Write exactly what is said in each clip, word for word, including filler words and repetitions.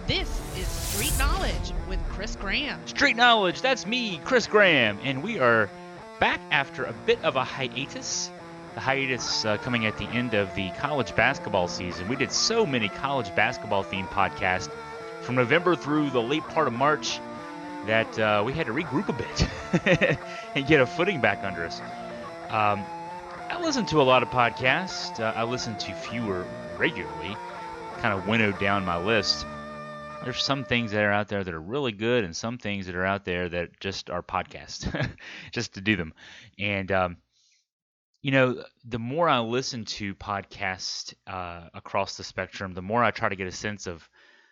This is Street Knowledge with Chris Graham. Street Knowledge, that's me, Chris Graham, and we are back after a bit of a hiatus. The hiatus uh, coming at the end of the college basketball season. We did so many college basketball themed podcasts from November through the late part of March that uh, we had to regroup a bit and get a footing back under us. Um, I listen to a lot of podcasts. Uh, I listen to fewer regularly, kind of winnowed down my list. There's some things that are out there that are really good and some things that are out there that just are podcasts, just to do them. And, um, you know, the more I listen to podcasts uh, across the spectrum, the more I try to get a sense of,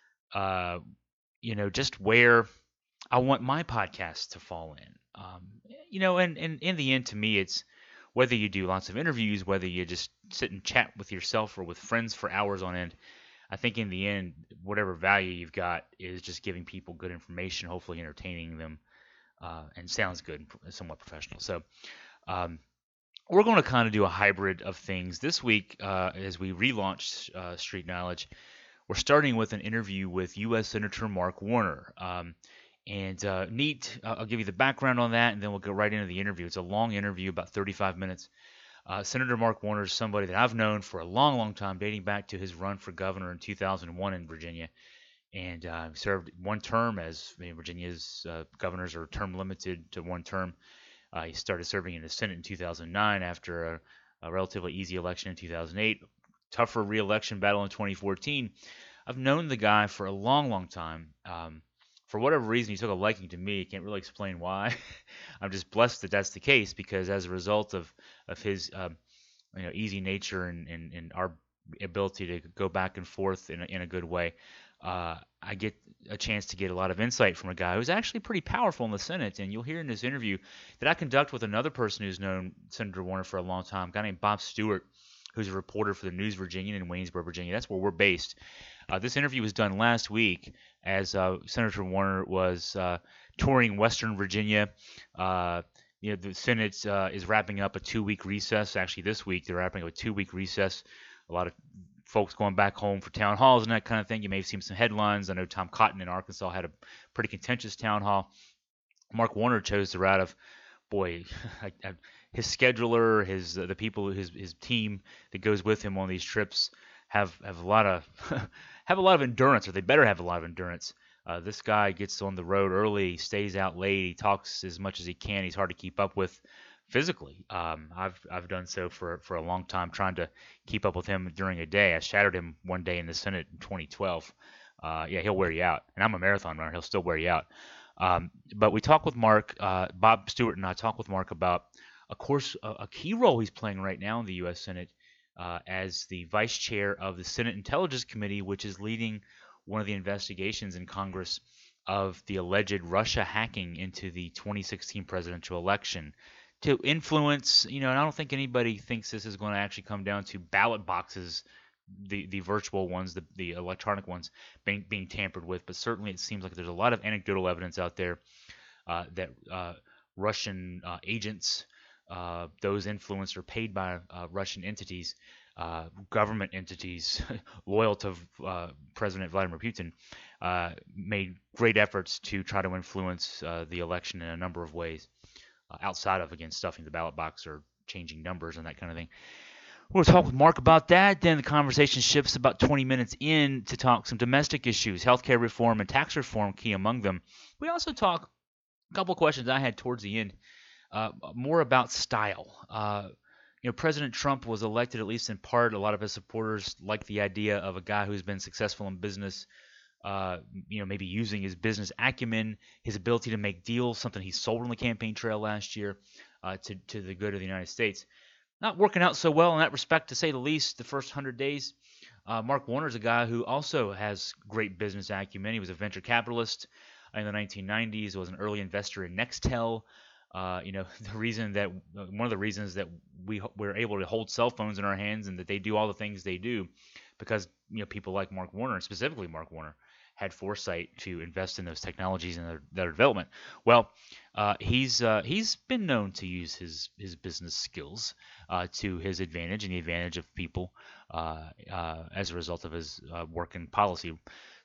uh, you know, just where I want my podcast to fall in. Um, you know, and, and in the end, to me, it's whether you do lots of interviews, whether you just sit and chat with yourself or with friends for hours on end. I think in the end, whatever value you've got is just giving people good information, hopefully entertaining them, uh, and sounds good, somewhat professional. So um, we're going to kind of do a hybrid of things. This week, uh, as we relaunch uh, Street Knowledge, we're starting with an interview with U S Senator Mark Warner. Um, and uh, neat, uh, I'll give you the background on that, and then we'll go right into the interview. It's a long interview, about thirty-five minutes. Uh, Senator Mark Warner is somebody that I've known for a long, long time, dating back to his run for governor in two thousand one in Virginia, and uh, served one term as I mean, Virginia's uh, governors are term limited to one term. Uh, he started serving in the Senate in two thousand nine after a, a relatively easy election in two thousand eight, tougher re-election battle in twenty fourteen. I've known the guy for a long, long time. Um, for whatever reason, he took a liking to me. I can't really explain why. I'm just blessed that that's the case, because as a result of of his um, you know easy nature and, and, and our ability to go back and forth in a, in a good way, uh, I get a chance to get a lot of insight from a guy who's actually pretty powerful in the Senate. And you'll hear in this interview that I conduct with another person who's known Senator Warner for a long time, a guy named Bob Stewart, who's a reporter for the News Virginian in Waynesboro, Virginia. That's where we're based. Uh, this interview was done last week as uh, Senator Warner was uh, touring Western Virginia. Uh, you know, the Senate uh, is wrapping up a two-week recess. Actually, this week they're wrapping up a two-week recess. A lot of folks going back home for town halls and that kind of thing. You may have seen some headlines. I know Tom Cotton in Arkansas had a pretty contentious town hall. Mark Warner chose the route of, boy, I, I, his scheduler, his uh, the people, his his team that goes with him on these trips have have a lot of have a lot of endurance, or they better have a lot of endurance. Uh, this guy gets on the road early, stays out late, he talks as much as he can. He's hard to keep up with physically. Um, I've I've done so for for a long time, trying to keep up with him during a day. I shadowed him one day in the Senate in twenty twelve. Uh, yeah, he'll wear you out, and I'm a marathon runner. He'll still wear you out. Um, but we talk with Mark, uh, Bob Stewart and I talk with Mark about, of course, a, a key role he's playing right now in the U S Senate uh, as the vice chair of the Senate Intelligence Committee, which is leading one of the investigations in Congress of the alleged Russia hacking into the twenty sixteen presidential election to influence, you know, and I don't think anybody thinks this is going to actually come down to ballot boxes, the the virtual ones, the, the electronic ones being, being tampered with, but certainly it seems like there's a lot of anecdotal evidence out there uh, that uh, Russian uh, agents, uh, those influenced or paid by uh, Russian entities, uh, government entities loyal to uh, President Vladimir Putin, uh, made great efforts to try to influence uh, the election in a number of ways, uh, outside of, again, stuffing the ballot box or changing numbers and that kind of thing. We'll talk with Mark about that. Then the conversation shifts about twenty minutes in to talk some domestic issues, healthcare reform and tax reform, key among them. We also talk a couple of questions I had towards the end, uh, more about style. Uh, you know, President Trump was elected, at least in part. A lot of his supporters like the idea of a guy who's been successful in business, uh, you know, maybe using his business acumen, his ability to make deals, something he sold on the campaign trail last year, uh, to, to the good of the United States. Not working out so well in that respect, to say the least, the first one hundred days. Uh, Mark Warner is a guy who also has great business acumen. He was a venture capitalist in the nineteen nineties, was an early investor in Nextel. Uh, you know, the reason that one of the reasons that we we're able to hold cell phones in our hands and that they do all the things they do, because you know people like Mark Warner, and specifically Mark Warner, had foresight to invest in those technologies and their, their development. Well, uh, he's uh, he's been known to use his his business skills uh, to his advantage and the advantage of people uh, uh, as a result of his uh, work in policy.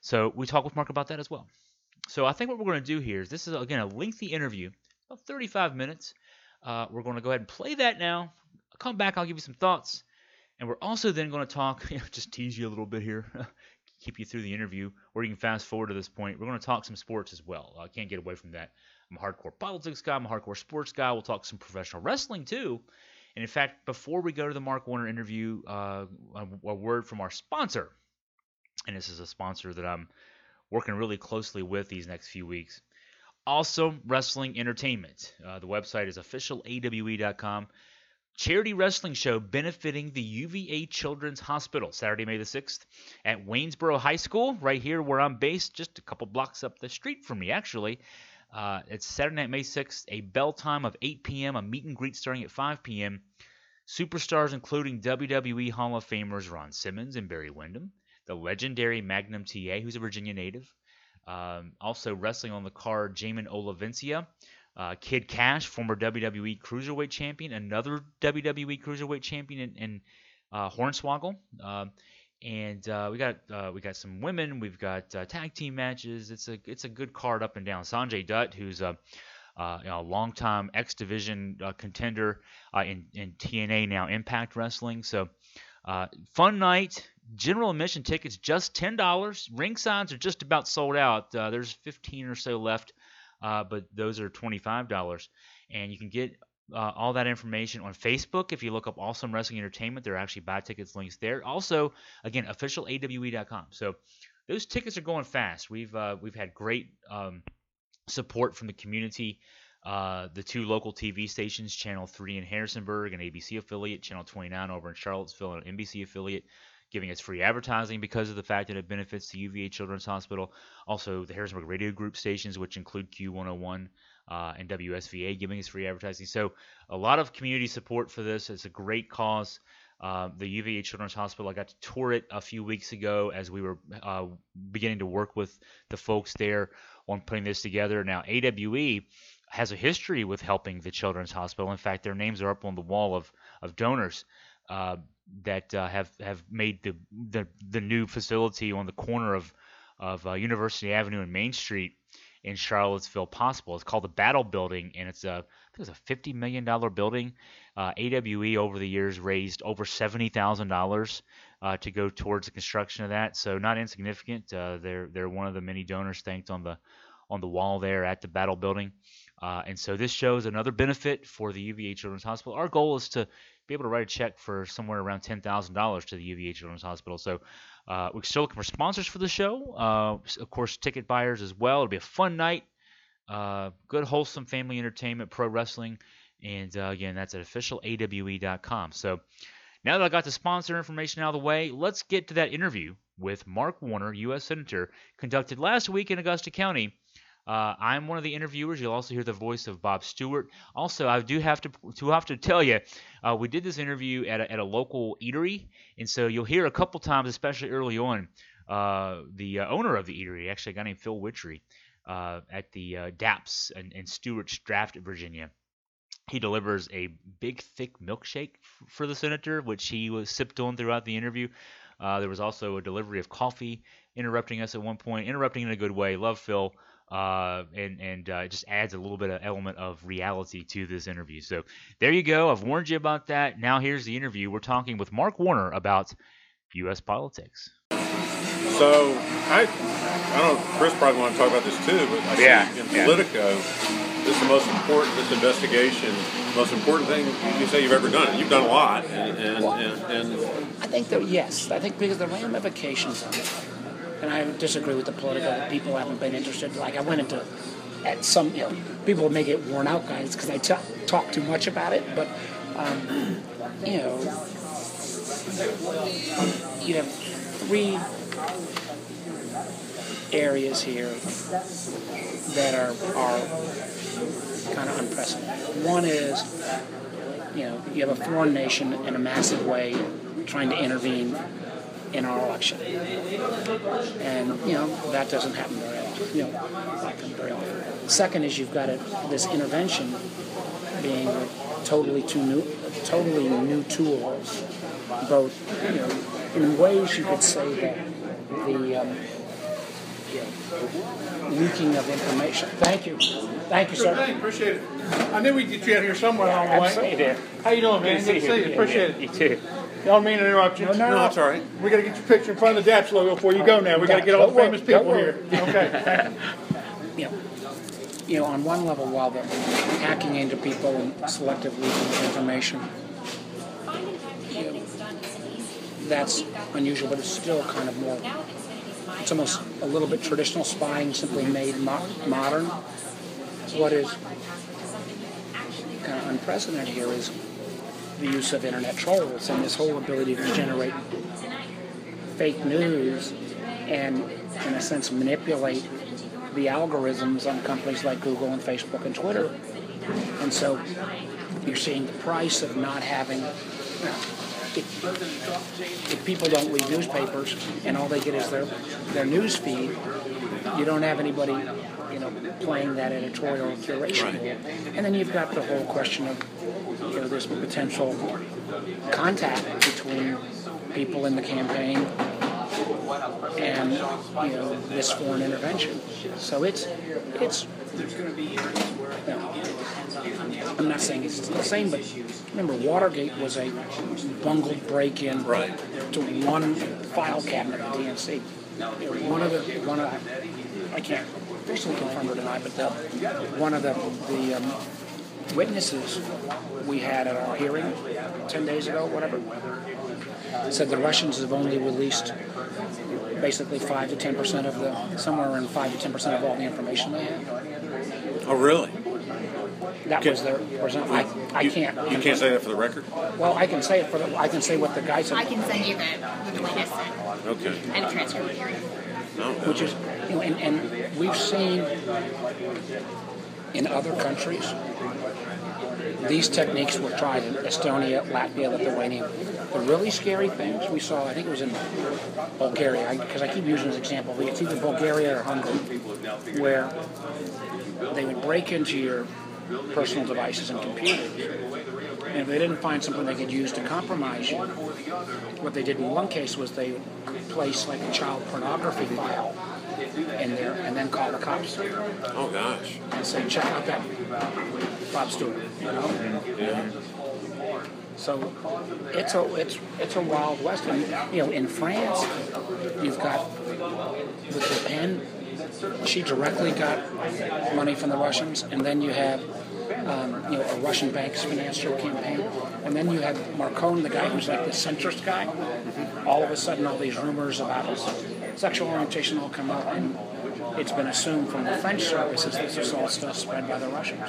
So we talk with Mark about that as well. So I think what we're going to do here is this is, again, a lengthy interview, about thirty-five minutes. Uh, we're going to go ahead and play that now. I'll come back. I'll give you some thoughts. And we're also then going to talk, you know, just tease you a little bit here, keep you through the interview, or you can fast forward to this point. We're going to talk some sports as well. I can't get away from that. I'm a hardcore politics guy. I'm a hardcore sports guy. We'll talk some professional wrestling too. And in fact, before we go to the Mark Warner interview, uh, a, a word from our sponsor. And this is a sponsor that I'm working really closely with these next few weeks. Awesome Wrestling Entertainment. Uh, the website is official A W E dot com. Charity wrestling show benefiting the U V A Children's Hospital, Saturday, May the sixth, at Waynesboro High School, right here where I'm based, just a couple blocks up the street from me, actually. Uh, it's Saturday night, May sixth, a bell time of eight p.m., a meet and greet starting at five p.m. Superstars including W W E Hall of Famers Ron Simmons and Barry Windham, the legendary Magnum T A, who's a Virginia native. Um, also wrestling on the card, Jamin Olavencia. Uh, Kid Cash, former W W E Cruiserweight Champion, another W W E Cruiserweight Champion in, in uh, Hornswoggle, uh, and uh, we got uh, we got some women. We've got uh, tag team matches. It's a it's a good card up and down. Sanjay Dutt, who's a, uh, you know, a longtime X Division uh, contender uh, in in T N A, now Impact Wrestling. So uh, fun night. General admission tickets just ten dollars. Ring signs are just about sold out. Uh, there's fifteen or so left. Uh, but those are twenty-five dollars. And you can get uh, all that information on Facebook. If you look up Awesome Wrestling Entertainment, there are actually buy tickets links there. Also, again, official A W E dot com. So those tickets are going fast. We've uh, we've had great um, support from the community. Uh, the two local T V stations, Channel three in Harrisonburg, an A B C affiliate, Channel twenty-nine over in Charlottesville, an N B C affiliate, giving us free advertising because of the fact that it benefits the U V A Children's Hospital. Also, the Harrisonburg Radio Group stations, which include Q one oh one uh, and W S V A, giving us free advertising. So a lot of community support for this. It's a great cause. Uh, the U V A Children's Hospital, I got to tour it a few weeks ago as we were uh, beginning to work with the folks there on putting this together. Now, A W E has a history with helping the Children's Hospital. In fact, their names are up on the wall of, of donors uh, that uh, have have made the, the the new facility on the corner of of uh, University Avenue and Main Street in Charlottesville possible. It's called the Battle Building, and it's a I think it's a fifty million dollars building. Uh, A W E over the years raised over seventy thousand dollars uh, to go towards the construction of that, so not insignificant. Uh, they're they're one of the many donors thanked on the on the wall there at the Battle Building. Uh, and so this shows another benefit for the U V A Children's Hospital. Our goal is to be able to write a check for somewhere around ten thousand dollars to the U V A Children's Hospital. So uh, we're still looking for sponsors for the show. Uh, of course, ticket buyers as well. It'll be a fun night. Uh, good, wholesome family entertainment, pro wrestling. And uh, again, that's at official A W E dot com. So now that I got the sponsor information out of the way, let's get to that interview with Mark Warner, U S Senator, conducted last week in Augusta County. Uh, I'm one of the interviewers. You'll also hear the voice of Bob Stewart. Also, I do have to to have to tell you, uh, we did this interview at a, at a local eatery, and so you'll hear a couple times, especially early on, uh, the uh, owner of the eatery, actually a guy named Phil Witchery, uh, at the uh, D A P S in, in Stewart's Draft, Virginia. He delivers a big, thick milkshake f- for the senator, which he was sipped on throughout the interview. Uh, there was also a delivery of coffee, interrupting us at one point, interrupting in a good way. Love Phil. Uh, and and uh, it just adds a little bit of element of reality to this interview. So there you go. I've warned you about that. Now here's the interview. We're talking with Mark Warner about U S politics. So I, I don't know, Chris probably want to talk about this too, but I yeah, think in yeah. Politico, this is the most important, this investigation, most important thing you can say you've ever done. You've done a lot. And, and, Well, and, and I think that, yes, I think because the ramifications of it, and I disagree with the Politico that people haven't been interested. Like I went into, at some, you know, people may get worn out, guys, because I t- talk too much about it, but, um, you know, you have three areas here that are, are kind of unprecedented. One is, you know, you have a foreign nation in a massive way trying to intervene in our election. And, you know, that doesn't happen very often. You know, happen very often. Second is you've got a, this intervention being a totally two new, totally new tools, both, you know, in ways you could say that the um, you know, leaking of information. Thank you. Thank you, Sure sir. thing, appreciate it. I knew we'd get you out here somewhere along the way. Absolutely. How you doing, man? Good to see you. Appreciate it. You too. Don't mean to interrupt you. No, no, No, no. it's all right. We got to get your picture in front of the DAPS logo before you go now. We got to get all the Don't famous worry, don't people worry. here. Okay. You know, you know, on one level, while the hacking into people and selective leaking of information, you know, that's unusual, but it's still kind of more, it's almost a little bit traditional spying, simply made mo- modern. What is kind of unprecedented here is the use of internet trolls and this whole ability to generate fake news and, in a sense, manipulate the algorithms on companies like Google and Facebook and Twitter. And so you're seeing the price of not having, you know, if, if people don't read newspapers and all they get is their, their news feed, you don't have anybody, you know, playing that editorial curation. Right. And then you've got the whole question of, you know, this potential contact between people in the campaign and, you know, this foreign intervention. So it's, it's, you know, I'm not saying it's the same, but remember, Watergate was a bungled break-in Right. to one file cabinet at D N C. You know, one of the, one of, I can't officially confirm or deny, but the, one of the, the um, witnesses we had at our hearing ten days ago, whatever, said the Russians have only released basically five to ten percent of the, somewhere around five to ten percent of all the information they have. Oh, really? That Okay. was their percent. I, I You- can't. You can't say that for the record? Well, I can say it for the, I can say what the guy said. I can send you the, the witness and, Okay. and a transcript of the hearing. No, no. Which is, you know, and, and we've seen in other countries, these techniques were tried in Estonia, Latvia, Lithuania. The really scary things we saw, I think it was in Bulgaria, because I, I keep using this example, it's either Bulgaria or Hungary, where they would break into your personal devices and computers, and if they didn't find something they could use to compromise you, what they did in one case was they would place like a child pornography file in there and then call the cops Oh, gosh. and say, check out that Bob Stewart, you know? Yeah. So it's a it's it's a wild west. And, you know, in France, you've got with Le Pen, she directly got money from the Russians, and then you have um, you know a Russian bank's financial campaign, and then you have Marcon, the guy who's like the centrist guy. All of a sudden, all these rumors about his sexual orientation all come up, and it's been assumed from the French services that this is all stuff spread by the Russians.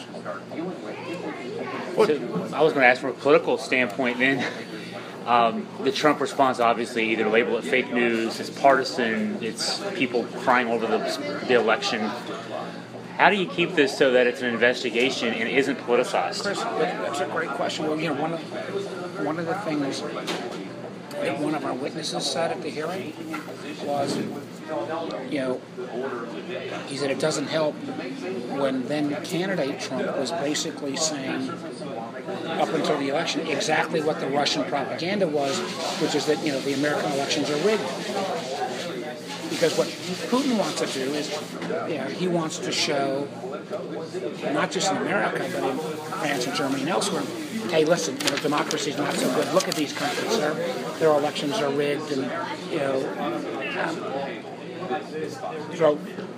So I was going to ask from a political standpoint then. Um, the Trump response, obviously, either label it fake news, it's partisan, it's people crying over the, the election. How do you keep this so that it's an investigation and isn't politicized? Chris, that's a great question. Well, you know, one of one of the things that one of our witnesses said at the hearing was, you know, he said it doesn't help when then candidate Trump was basically saying, up until the election, exactly what the Russian propaganda was, which is that, you know, the American elections are rigged. Because what Putin wants to do is, you know, he wants to show, not just in America, but in France and Germany and elsewhere, hey, listen, you know, democracy's not so good. Look at these countries; their their elections are rigged, and you know. Um, so,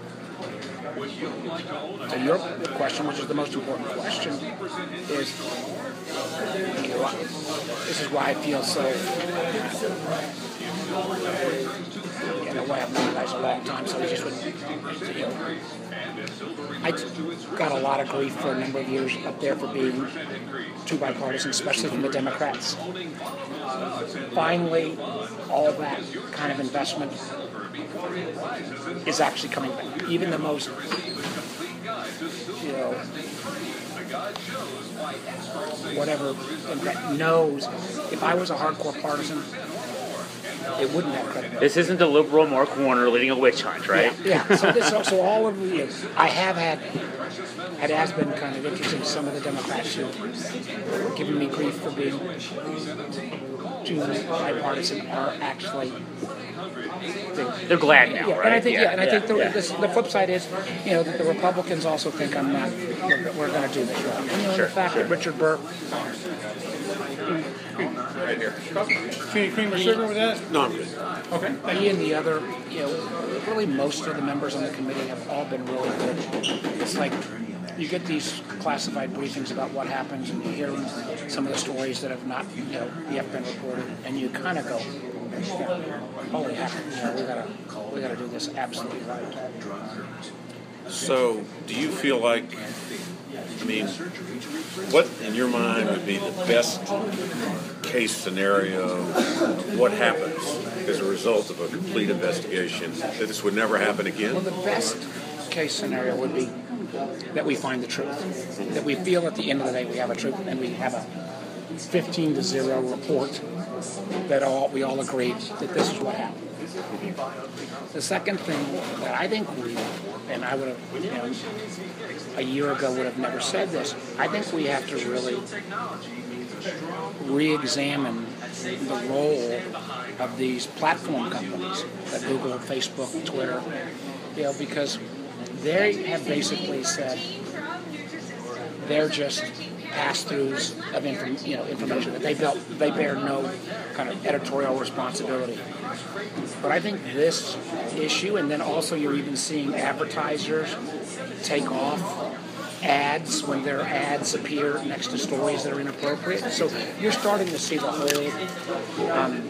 to your question, which is the most important question, is, you know, this is why I feel so. In a way, I've known you guys a long time, so I just would, you know, I got a lot of grief for a number of years up there for being too bipartisan, especially from the Democrats. Finally, all that kind of investment is actually coming back. Even the most, you know, whatever Democrat knows, if I was a hardcore partisan, it wouldn't have credibility. This isn't the liberal Mark Warner leading a witch hunt, right? Yeah. yeah. So, this, so, so all of the, I have had, it has been kind of interesting. Some of the Democrats who have given me grief for being too bipartisan are actually. They're glad now, Yeah, right? and I think yeah, yeah and I yeah, think the, yeah. this, the flip side is, you know, that the Republicans also think I'm not. We're, we're going to do this right. And, you know, Sure, the fact sure. that Richard Burke, Right here. Any cream or sugar with that? No, I'm good. Okay. he and the other, you know, really most of the members on the committee have all been really good. It's like you get these classified briefings about what happens, and you hear some of the stories that have not, you know, yet been reported, and you kind of go, holy heck, you know, we gotta, we gotta do this absolutely right. So, do you feel like, I mean, what in your mind would be the best case scenario of what happens as a result of a complete investigation, that this would never happen again? Well, the best case scenario would be that we find the truth, that we feel at the end of the day we have a truth, and we have a fifteen to zero report that all we all agree that this is what happened. The second thing that I think we, and I would have, you know, a year ago would have never said this, I think we have to really re-examine the role of these platform companies, like Google, Facebook, Twitter, you know, because they have basically said they're just pass-throughs of inform, you know, information, that they built, they bear no kind of editorial responsibility. But I think this issue, and then also you're even seeing advertisers take off ads when their ads appear next to stories that are inappropriate. So you're starting to see the whole um,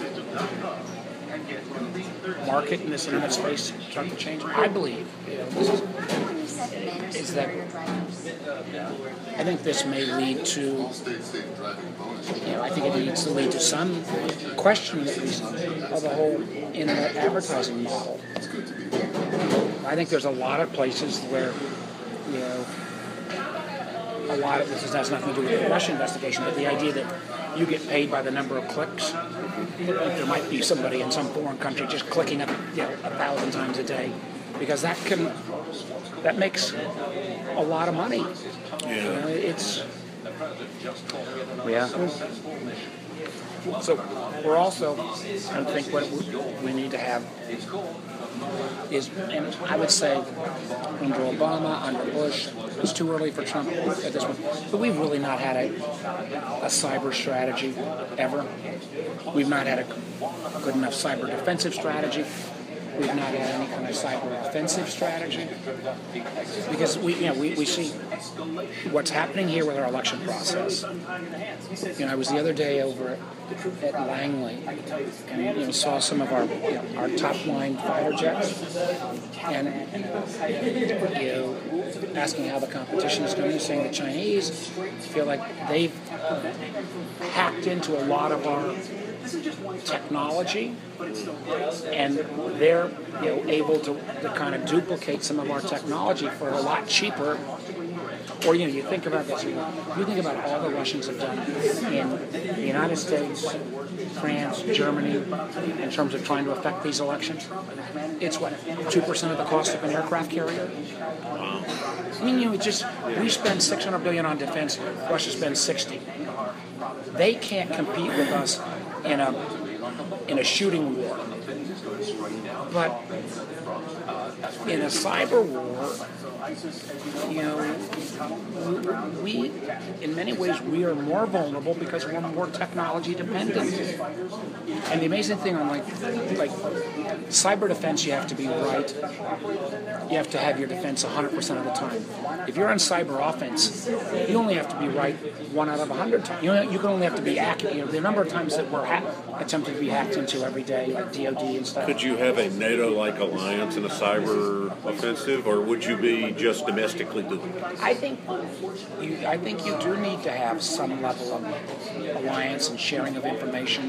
market in this internet space start to change. I believe, you know, this is, is that I think this may lead to, you know, I think it needs to lead to some questioning at least of the whole internet advertising model. I think there's a lot of places where, you know, a lot of this has nothing to do with the Russia investigation, but the idea that you get paid by the number of clicks. There might be somebody in some foreign country just clicking up, you know, a thousand times a day, because that can that makes a lot of money. Yeah. You know, it's Yeah. so we're also, I think what we need to have is, and I would say under Obama, under Bush, it's too early for Trump at this point, but we've really not had a, a cyber strategy ever. We've not had a good enough cyber defensive strategy. We've not had any kind of cyber offensive strategy, because we, you know, we, we see what's happening here with our election process. You know, I was the other day over at, at Langley, and you know, saw some of our, you know, our top line fighter jets, and you know, asking how the competition is going, saying the Chinese feel like they've hacked into a lot of our technology, and they're, you know, able to, to kind of duplicate some of our technology for a lot cheaper. Or, you know, you think about this, you think about all the Russians have done in the United States, France, Germany, in terms of trying to affect these elections. It's what, two percent of the cost of an aircraft carrier? I mean, you know, it just, we spend six hundred billion dollars on defense, Russia spends sixty. They can't compete with us in a in a shooting war. But in a cyber war, you know, we, in many ways, we are more vulnerable because we're more technology dependent. And the amazing thing on like, like cyber defense, you have to be right. You have to have your defense one hundred percent of the time. If you're on cyber offense, you only have to be right one out of one hundred times. You know, you can only have to be accurate. You know, the number of times that we're ha- attempted to be hacked into every day, like D O D and stuff. Could you have a NATO-like alliance in a cyber offensive, or would you be just domestically doing it? I think you, I think you do need to have some level of alliance and sharing of information,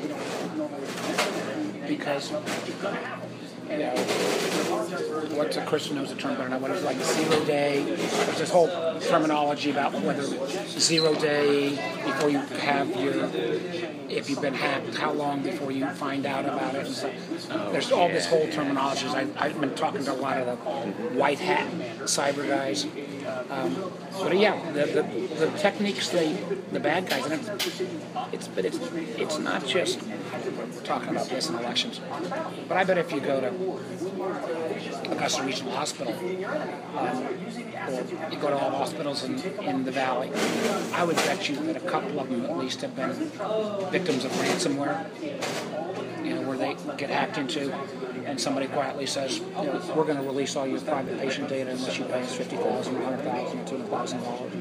because, you know, what's a Christian knows the term better than I, what is it, like zero day? There's this whole terminology about whether zero day before you have your if you've been hacked, how long before you find out about it? And so there's all this whole terminology. I, I've been talking to a lot of the white hat cyber guys. Um, but yeah, the, the, the techniques they, the bad guys, and it's, it's but it's it's not just we're talking about this in elections. But I bet if you go to Augusta Regional Hospital, um, or you go to all hospitals in, in the valley, I would bet you that a couple of them at least have been victims of ransomware. You know, where they get hacked into, and somebody quietly says, you know, we're going to release all your private patient data unless you pay us fifty thousand dollars, one hundred thousand dollars, two hundred thousand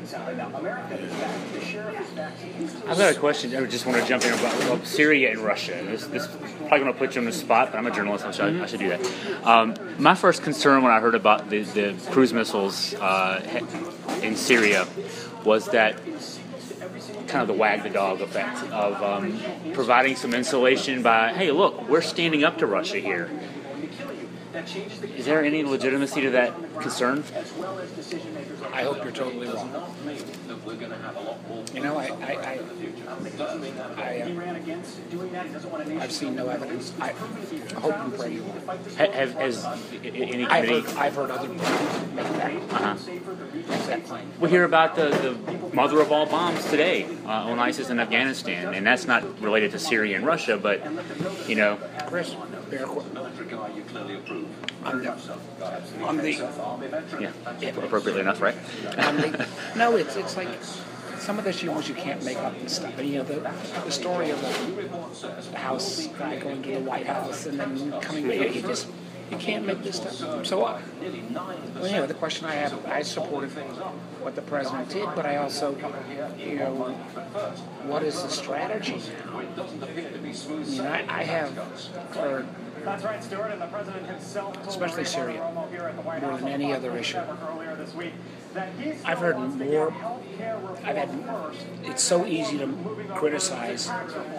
dollars. I've got a question. I just want to jump in about, about Syria and Russia. This, this is probably going to put you on the spot, but I'm a journalist, so I, I should do that. Um, my first concern when I heard about the, the cruise missiles uh, in Syria was that kind of the wag the dog effect of um, providing some insulation by, hey, look, we're standing up to Russia here. Is there any legitimacy to that concern? I hope you're totally wrong. You know, I, I, I, I uh, I've seen no evidence. I hope and pray you're wrong. Have, has any I've committee? heard, I've heard other people make that, Uh-huh. make that claim. We hear about the, the mother of all bombs today uh, on ISIS in Afghanistan, and that's not related to Syria and Russia, but, you know... Chris, bear qu- on the, on the, Yeah, appropriately enough, right? on the, no, it's it's like some of the humors you can't make up and stuff. But you know the the story of the, the house guy going to the White House and then coming back. You just you can't make this stuff up. So, uh, well, you know, the question I have, I supported what the president did, but I also, you know, what is the strategy now? I mean, I, I have heard. That's right, Stuart, and the president himself, especially Syria, more than any other issue. I've heard more. I've had. It's so easy to criticize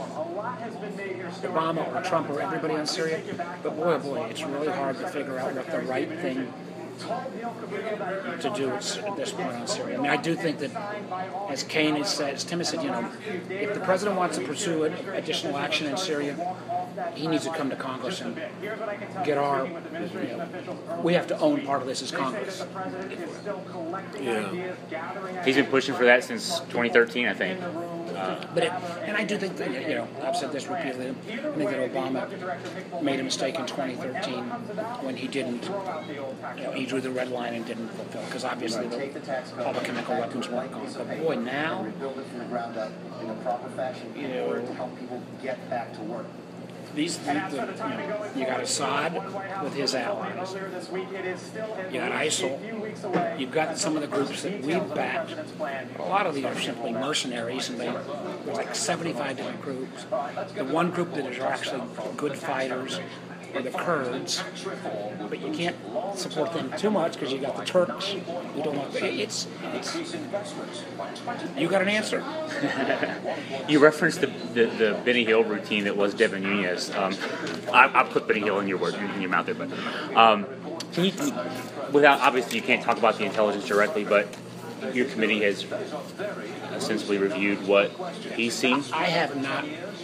Obama or Trump or everybody on Syria, but boy, oh boy, it's really hard to figure out what the right thing to do at this point on Syria. I mean, I do think that, as Kane has said, as Tim has said, you know, if the president wants to pursue additional action in Syria, he needs to come to Congress and get our, you know, we have to own part of this as Congress. Yeah. He's been pushing for that since twenty thirteen, I think. Uh, But it, and I do think that, you know, I've said this repeatedly, I think that Obama made a mistake in twenty thirteen when he didn't, you know, he drew the red line and didn't fulfill, because obviously the public chemical weapons weren't gone. But boy, now, you know, these, the, the, you know, you got Assad with his allies, you got ISIL, you've got some of the groups that we've backed. A lot of these are simply mercenaries, and they, there's like seventy-five different groups. The one group that is actually good fighters are the Kurds, but you can't support them too much because you got the Turks who don't want. It's, it's you got an answer. You referenced the, the, the Benny Hill routine that was Devin Nunes. Um, I, I'll put Benny Hill in your word, in your mouth there, but um, can you, without obviously you can't talk about the intelligence directly, but your committee has essentially reviewed what he's seen. I have not.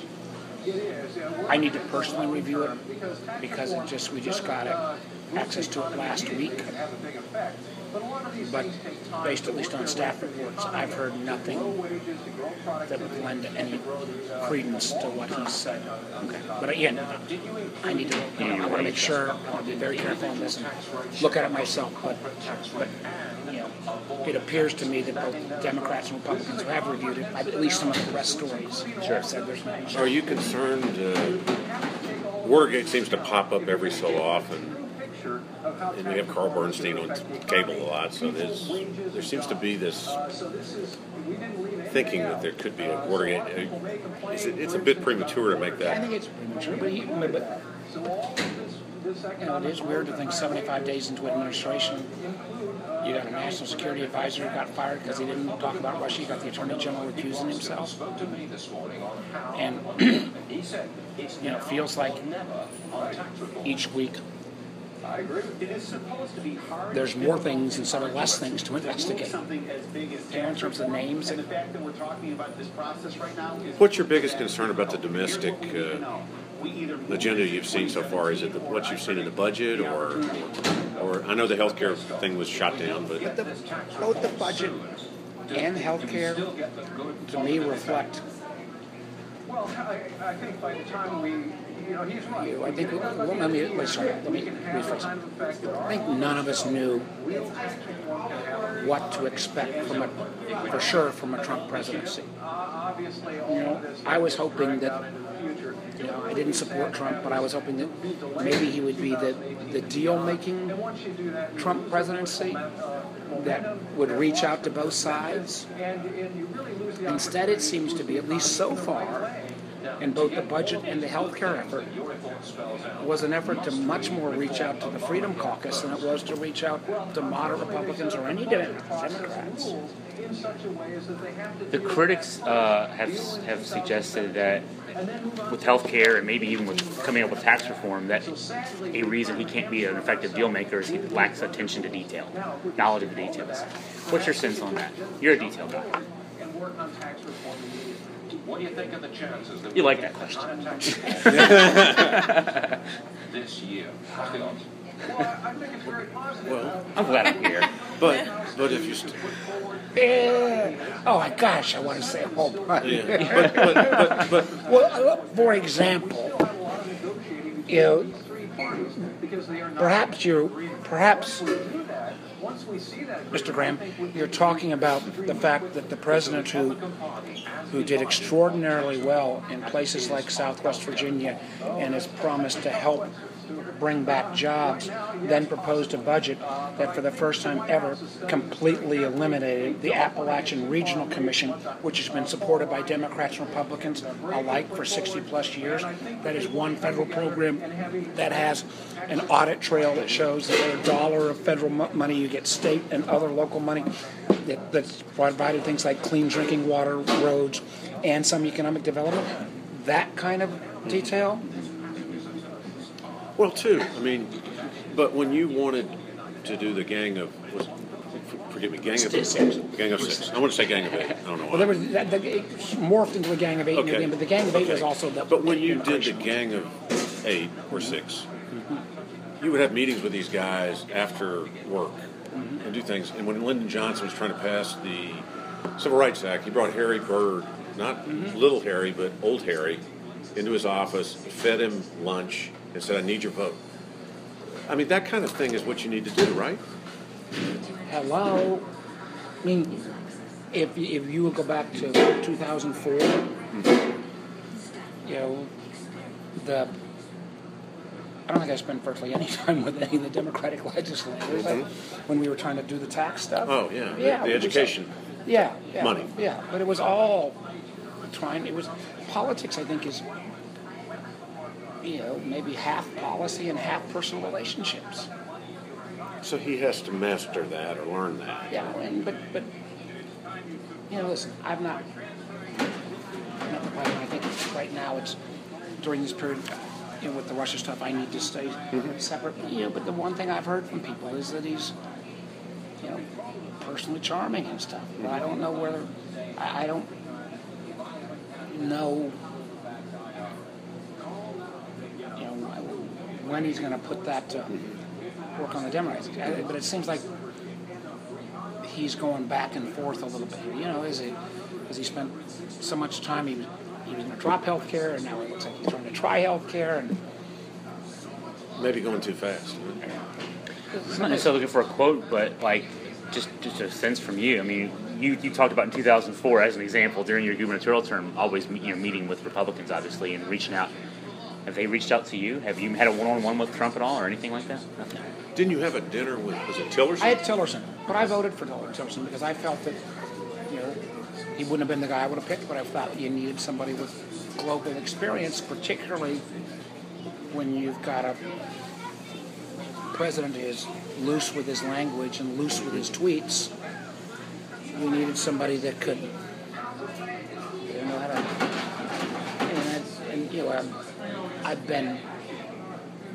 I need to personally review it because it just we just got it, access to it last week. But based at least on staff reports, I've heard nothing that would lend any credence to what he said. Okay. But again, I need to. You know, I want to make sure. I want to be very careful on this and look at it myself. But, but you know, it appears to me that both Democrats and Republicans who have reviewed it, at least some of the press stories, sure. have said there's no. Are you concerned? Uh, Watergate seems to pop up every so often. And we have Carl Bernstein on cable a lot, so there's, there seems to be this thinking that there could be a Watergate. It's, it's a bit premature to make that. I think it's premature, but, he, but you know, it is weird to think seventy-five days into administration, you got a national security advisor who got fired because he didn't talk about Russia. You got the attorney general recusing himself, and you know, it feels like each week there's more things instead of less things to investigate. Yeah, in terms of names. And What's your biggest concern about the domestic uh, agenda you've seen so far? Is it the, what you've seen in the budget, or, or, or I know the healthcare thing was shot down, but But the, both the budget and healthcare, to me, reflect. Well, I, I think by the time we, you know, he's right. I think. Well, let me. Wait, sorry. Let me rephrase. I think none of us knew what to expect from a, for sure, from a Trump presidency. You know, I was hoping that. You know, I didn't support Trump, but I was hoping that maybe he would be the, the deal-making Trump presidency that would reach out to both sides. Instead, it seems to be, at least so far, in both the budget and the health care effort, was an effort to much more reach out to the Freedom Caucus than it was to reach out to moderate Republicans or any Democrats. The critics uh, have have suggested that with health care and maybe even with coming up with tax reform, that a reason he can't be an effective deal maker is he lacks attention to detail, knowledge of the details. What's your sense on that? You're a detail guy. What do you think of the chances that You like that question. this year? How's the odds? well, I'm glad I'm here. but but if you st- Yeah. Oh my gosh, I want to say a whole bunch. yeah, but, but, but, but Well, uh, for example, you know, perhaps you, perhaps, Mister Graham, you're talking about the fact that the president who who did extraordinarily well in places like Southwest Virginia and has promised to help bring back jobs, then proposed a budget that for the first time ever completely eliminated the Appalachian Regional Commission, which has been supported by Democrats and Republicans alike for sixty plus years. That is one federal program that has an audit trail that shows that for a dollar of federal mo- money you get state and other local money that, that's provided things like clean drinking water, roads, and some economic development. That kind of detail. well, too. I mean, but when you wanted to do the Gang of, was, forgive me, Gang of Six. Gang of Six. I want to say Gang of Eight. I don't know why. Well, there was that, that, it morphed into a Gang of Eight, Okay. again, but the Gang of Eight Okay. was also the. But when you did the immigration. Gang of Eight or Six, you would have meetings with these guys after work and do things. And when Lyndon Johnson was trying to pass the Civil Rights Act, he brought Harry Byrd, not little Harry, but old Harry, into his office, fed him lunch, and said, "I need your vote." I mean, that kind of thing is what you need to do, right? Hello. I mean, if if you would go back to two thousand four, you know, the. I don't think I spent virtually any time with any of the Democratic legislators but when we were trying to do the tax stuff. Oh, yeah, the- yeah the it was, education yeah, yeah, money. Yeah, but it was all trying. It was politics. I think is. You know, maybe half policy and half personal relationships. So he has to master that or learn that. Yeah, and, but but you know, listen, I've not. You know, I think right now it's during this period, you know, with the Russia stuff, I need to stay separate. You know, but the one thing I've heard from people is that he's, you know, personally charming and stuff. But I don't know whether I, I don't know. You know, when he's going to put that to work on the Democrats. But it seems like he's going back and forth a little bit. You know, is he, has he spent so much time, he was, he was going to drop health care, and now it looks like he's trying to try health care. And Maybe going too fast. I'm not necessarily looking for a quote, but like just just a sense from you. I mean, you, you talked about in two thousand four as an example during your gubernatorial term, always you know meeting with Republicans, obviously, and reaching out. Have they reached out to you? Have you had a one-on-one with Trump at all, or anything like that? Nothing. Didn't you have a dinner with, was it Tillerson? I had Tillerson, but I voted for Tillerson because I felt that, you know, he wouldn't have been the guy I would have picked, but I thought you needed somebody with global experience, particularly when you've got a president who is loose with his language and loose with his tweets. We needed somebody that could, you know, how to, and, and you know, um, I've been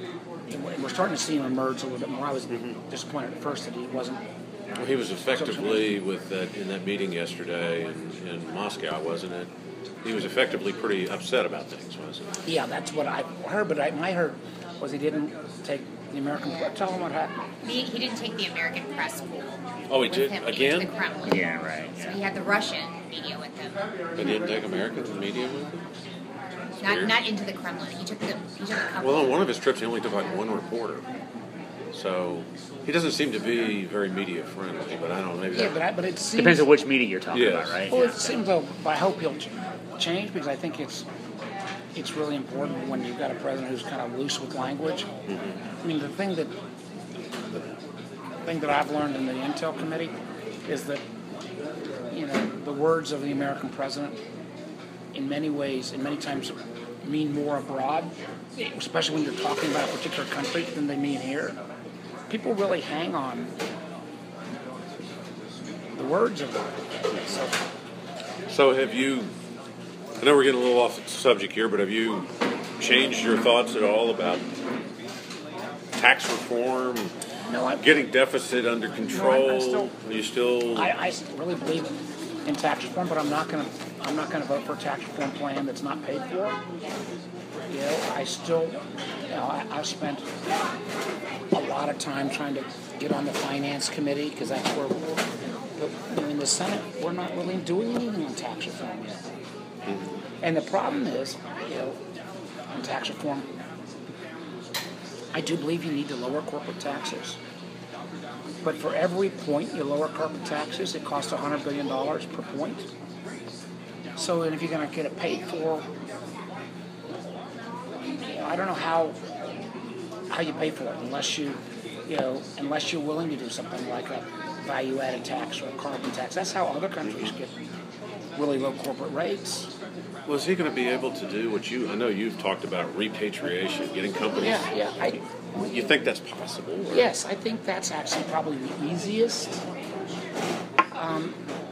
and we're we're starting to see him emerge a little bit more. I was disappointed at first that he wasn't. Well, he was effectively with that in that meeting yesterday in, in Moscow, wasn't it? He was effectively pretty upset about things, wasn't he? Yeah, that's what I heard. But I, my heard was he didn't take the American. Tell him what happened. He, he didn't take the American press pool. Oh, he with did? him Again? into the Kremlin. Yeah, right. So Yeah. he had the Russian media with him. They didn't take American media with him? Not weird. not into the Kremlin. He took the he took a couple. Well, on one of his trips, he only took like one reporter. So he doesn't seem to be very media friendly, but I don't know. Maybe Yeah, that, but I, but it seems. Depends on which media you're talking Yes. about, right? Well, Yeah. it seems though. I hope he'll ch- change because I think it's it's really important when you've got a president who's kind of loose with language. I mean, the thing that the thing that I've learned in the Intel Committee is that you know the words of the American president, in many ways, and many times, mean more abroad, especially when you're talking about a particular country than they mean here. People really hang on the words of it. So, So have you, I know we're getting a little off the subject here, but have you changed your thoughts at all about tax reform, no, I, getting deficit under control? No, I- I still- Are you still, I, I really believe in tax reform, but I'm not going to. I'm not going to vote for a tax reform plan that's not paid for. You know, I still, you know, I, I've spent a lot of time trying to get on the finance committee because that's where. But you know, in the Senate, we're not really doing anything on tax reform yet. And the problem is, you know, on tax reform, I do believe you need to lower corporate taxes. But for every point you lower corporate taxes, it costs one hundred billion dollars per point. So and if you're going to get it paid for, you know, I don't know how how you pay for it unless you, you know, unless you're willing to do something like a value-added tax or a carbon tax. That's how other countries get really low corporate rates. well, is he going to be able to do what you, I know you've talked about repatriation, getting companies. Yeah, yeah. I, You think that's possible? Or? Yes, I think that's actually probably the easiest. Um,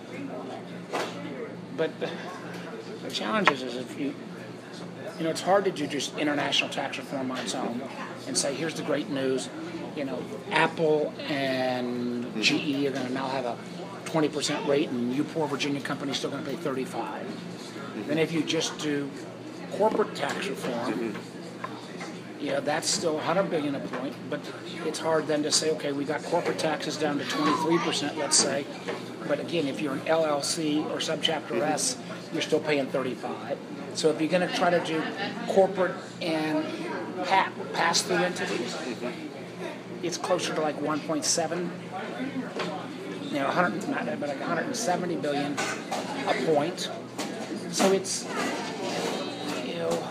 but the, the challenge is, is if you, you know, it's hard to do just international tax reform on its own and say, here's the great news. You know, Apple and G E are going to now have a twenty percent rate, and you poor Virginia companies still going to pay thirty-five. Then if you just do corporate tax reform, yeah, that's still one hundred billion dollars a point, but it's hard then to say, okay, we got corporate taxes down to twenty-three percent, let's say. But again, if you're an L L C or subchapter S, you're still paying thirty-five. So if you're going to try to do corporate and pa- pass-through entities, it's closer to like one point seven, you know, one hundred, not, but like one hundred seventy billion a point. So it's, you know,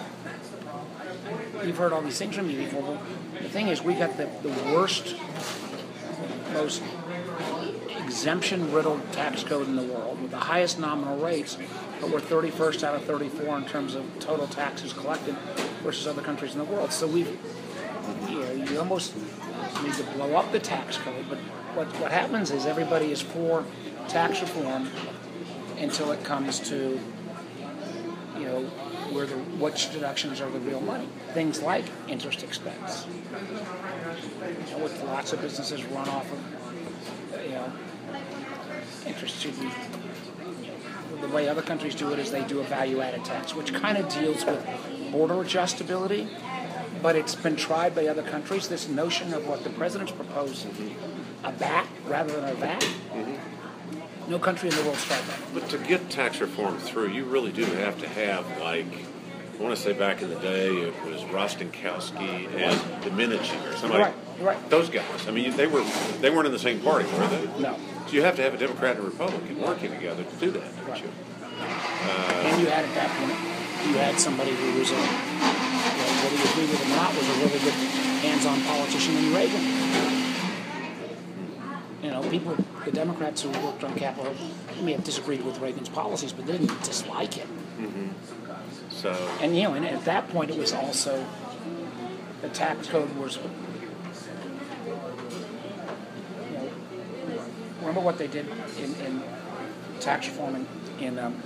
you've heard all these things from me before. Well, the thing is, we got the, the worst, most exemption-riddled tax code in the world with the highest nominal rates, but we're thirty-first out of thirty-four in terms of total taxes collected versus other countries in the world. So we've, you know, you almost need to blow up the tax code. But what what happens is everybody is for tax reform until it comes to, you know, where the which deductions are the real money. Things like interest expense, you know, which lots of businesses run off of, you know, interest to the, the way other countries do it is they do a value-added tax, which kind of deals with border adjustability, but it's been tried by other countries. This notion of what the president's proposed, a V A T rather than a V A T, no country in the world's tried that. But to get tax reform through, you really do have to have, like, I want to say back in the day, it was Rostenkowski and Domenici or somebody. Right, right. Those guys. I mean, they were they weren't in the same party, were they? No. So you have to have a Democrat and a Republican working together to do that, don't Right. you? And you had at that point, you had somebody who was a, you know, whether you agree with him or not, was a really good hands-on politician in Reagan. You know, people, the Democrats who worked on Capitol Hill may have disagreed with Reagan's policies, but they didn't dislike him. So And, you know, and at that point it was also, the tax code was, you know, remember what they did in, in tax reform in, in, um,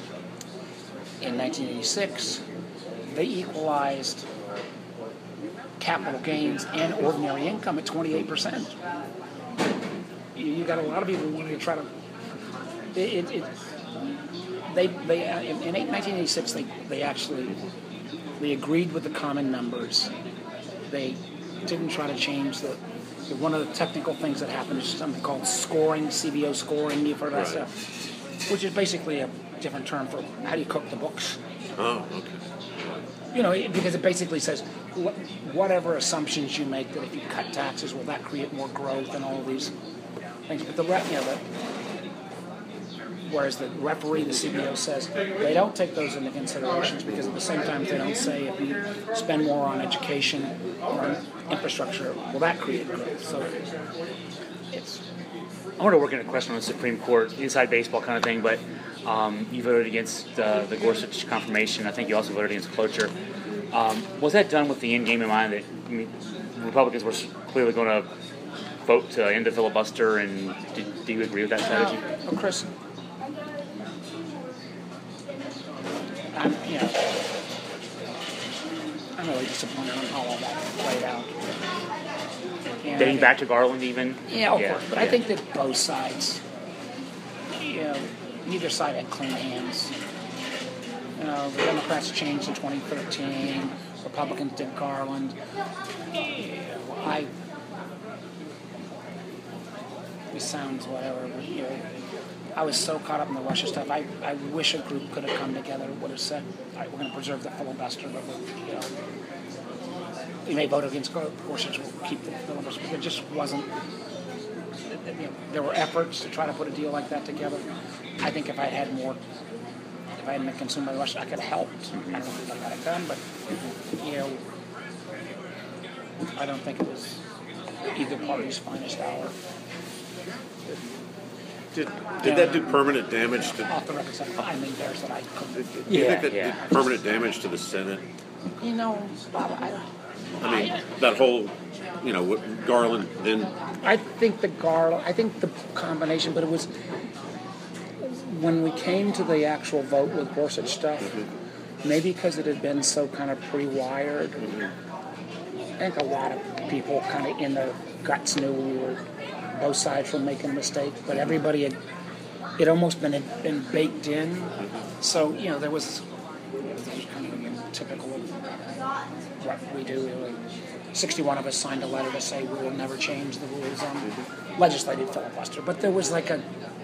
in nineteen eighty-six? They equalized capital gains and ordinary income at twenty-eight percent. You, you got a lot of people wanting to try to. It, it, it they they uh, in, in nineteen eighty-six they they actually they agreed with the common numbers. They didn't try to change the. One of the technical things that happened is something called scoring, C B O scoring. You've heard of that Right. stuff, which is basically a different term for how do you cook the books. Oh, okay. You know, it- because it basically says wh- whatever assumptions you make that if you cut taxes, will that create more growth and all of these things. But the re- you know, the, whereas the referee, the C B O says they don't take those into considerations because at the same time they don't say if you spend more on education or on infrastructure, will that create growth? So it's I want to work in a question on the Supreme Court, inside baseball kind of thing, but um, you voted against uh, the Gorsuch confirmation. I think you also voted against cloture. Um, was that done with the end game in mind that I mean, Republicans were clearly going to vote to end the filibuster, and do, do you agree with that strategy? Well, Chris, I'm, you know, I'm really disappointed on how all that played out. And Dating back to Garland even? Yeah, of Yeah, course. But yeah. I think that both sides, you know, neither side had clean hands. You know, the Democrats changed in twenty thirteen. Republicans did Garland. You know, I. It sounds whatever, but you know, I was so caught up in the Russia stuff. I, I wish a group could have come together, would have said, all right, we're going to preserve the filibuster, but we're, you know, we may vote against Gorsuch, we'll keep the filibuster. But there just wasn't. You know, there were efforts to try to put a deal like that together. I think if I had more, if I hadn't been consumed by Russia, I could have helped. I don't know if I got it done, but you know, I don't think it was either party's finest hour. Did, did that do permanent damage to? Off the record, so I mean, there's that I couldn't. Do you Yeah, think that yeah. did permanent damage to the Senate? You know, Bob, I don't. I mean, that whole, you know, what Garland then. I think the Garland, I think the combination, but it was when we came to the actual vote with Gorsuch stuff, Mm-hmm. maybe because it had been so kind of pre-wired. I think a lot of people kind of in their guts knew we were both sides were making a mistake, but everybody had it almost been been baked in. So you know there was, you know, there was kind of typical of what we do. Like sixty-one of us signed a letter to say we will never change the rules on legislative filibuster, but there was like a.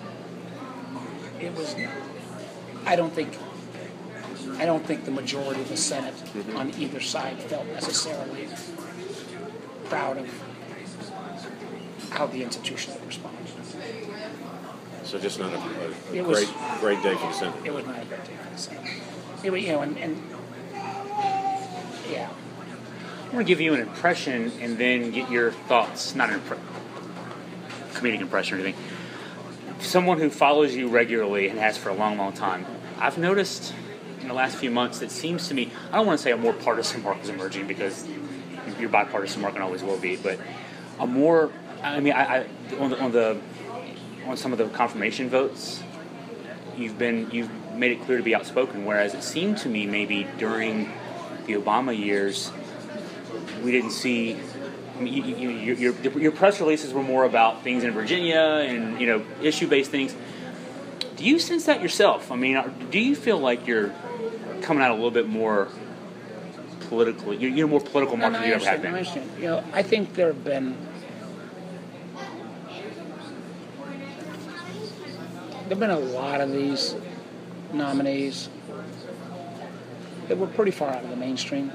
It was. I don't think. I don't think the majority of the Senate on either side felt necessarily proud of how the institution had responded. So just not a, a, a It was- great great day for the Senate. It was not a good day for the Senate. It was, you know, and, and yeah, I want to give you an impression and then get your thoughts, not an impre- comedic impression or anything. Someone who follows you regularly and has for a long, long time, I've noticed in the last few months that seems to me, I don't want to say a more partisan mark is emerging because your bipartisan mark and always will be, but a more, I mean, I, I on the, on the on some of the confirmation votes, you've been you've made it clear to be outspoken, whereas it seemed to me maybe during the Obama years we didn't see. I mean, you, you, you, your your press releases were more about things in Virginia and you know issue-based things. Do you sense that yourself? I mean, do you feel like you're coming out a little bit more politically? You're, you're more political mark And than I you ever have understand, I been. understand. You know, I think there have been there've been a lot of these nominees that were pretty far out of the mainstream,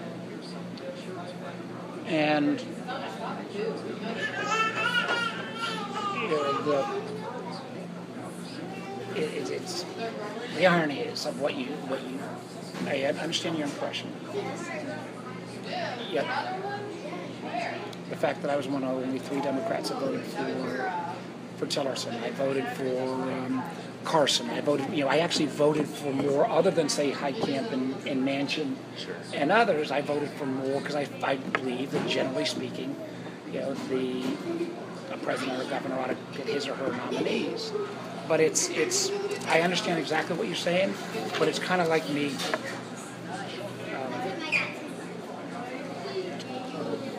and you know, the it, it, it's the irony is of what you what you. I understand your impression. Yet, the fact that I was one of only three Democrats that voted for for Tillerson, I voted for um, Carson. I voted, you know, I actually voted for more, other than say Heitkamp and, and Manchin and others. I voted for more because I, I believe that generally speaking, you know, the a president or a governor ought to get his or her nominees. But it's it's I understand exactly what you're saying, but it's kind of like me. Um,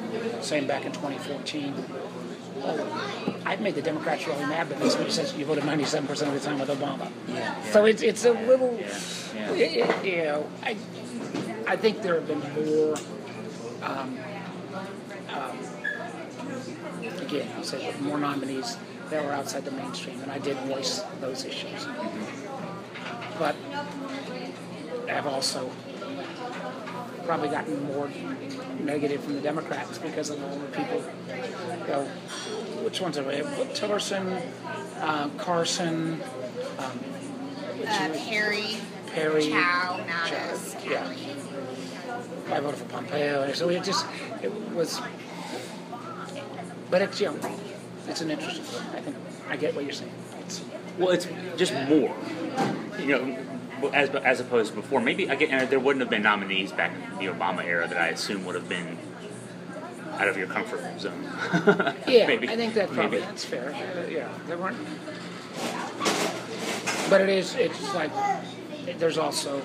saying back in twenty fourteen, oh, I've made the Democrats really mad, but then somebody says you voted ninety-seven percent of the time with Obama. Yeah. So it's it's a little, Yeah. it, it, you know, I I think there have been more. Um, um, again, I said more nominees that were outside the mainstream, and I did voice those issues. But I've also probably gotten more negative from the Democrats because of all the people. You know, which ones are we? Tillerson, uh, Carson, um, Uh, Perry, Perry, Chow, Mattis, Chow, yeah. I voted for Pompeo, so it just it was. But it's, you know, it's an interesting thing. I think I get what you're saying. It's, Well, it's just more, you know, as as opposed to before. Maybe again, there wouldn't have been nominees back in the Obama era that I assume would have been out of your comfort zone. yeah, Maybe. I think that probably Maybe. that's fair. Uh, yeah, there weren't. But it is. It's like there's also,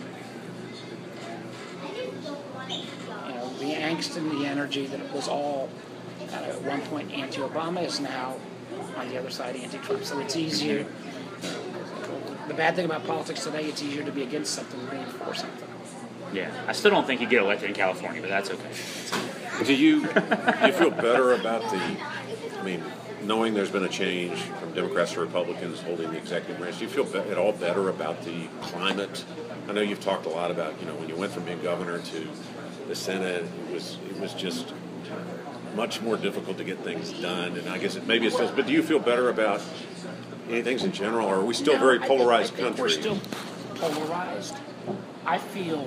you know, the angst and the energy that was all uh, at one point anti-Obama is now on the other side anti-Trump. So it's easier. The bad thing about politics today, it's easier to be against something than being for something. Yeah, I still don't think you get elected in California, but that's okay. Do you do you feel better about the? I mean, knowing there's been a change from Democrats to Republicans holding the executive branch, do you feel be- at all better about the climate? I know you've talked a lot about, you know, when you went from being governor to the Senate, it was it was just much more difficult to get things done, and I guess it, maybe it's still. But do you feel better about anything in general, or are we still a No, very I think- polarized I think country? We're still polarized. I feel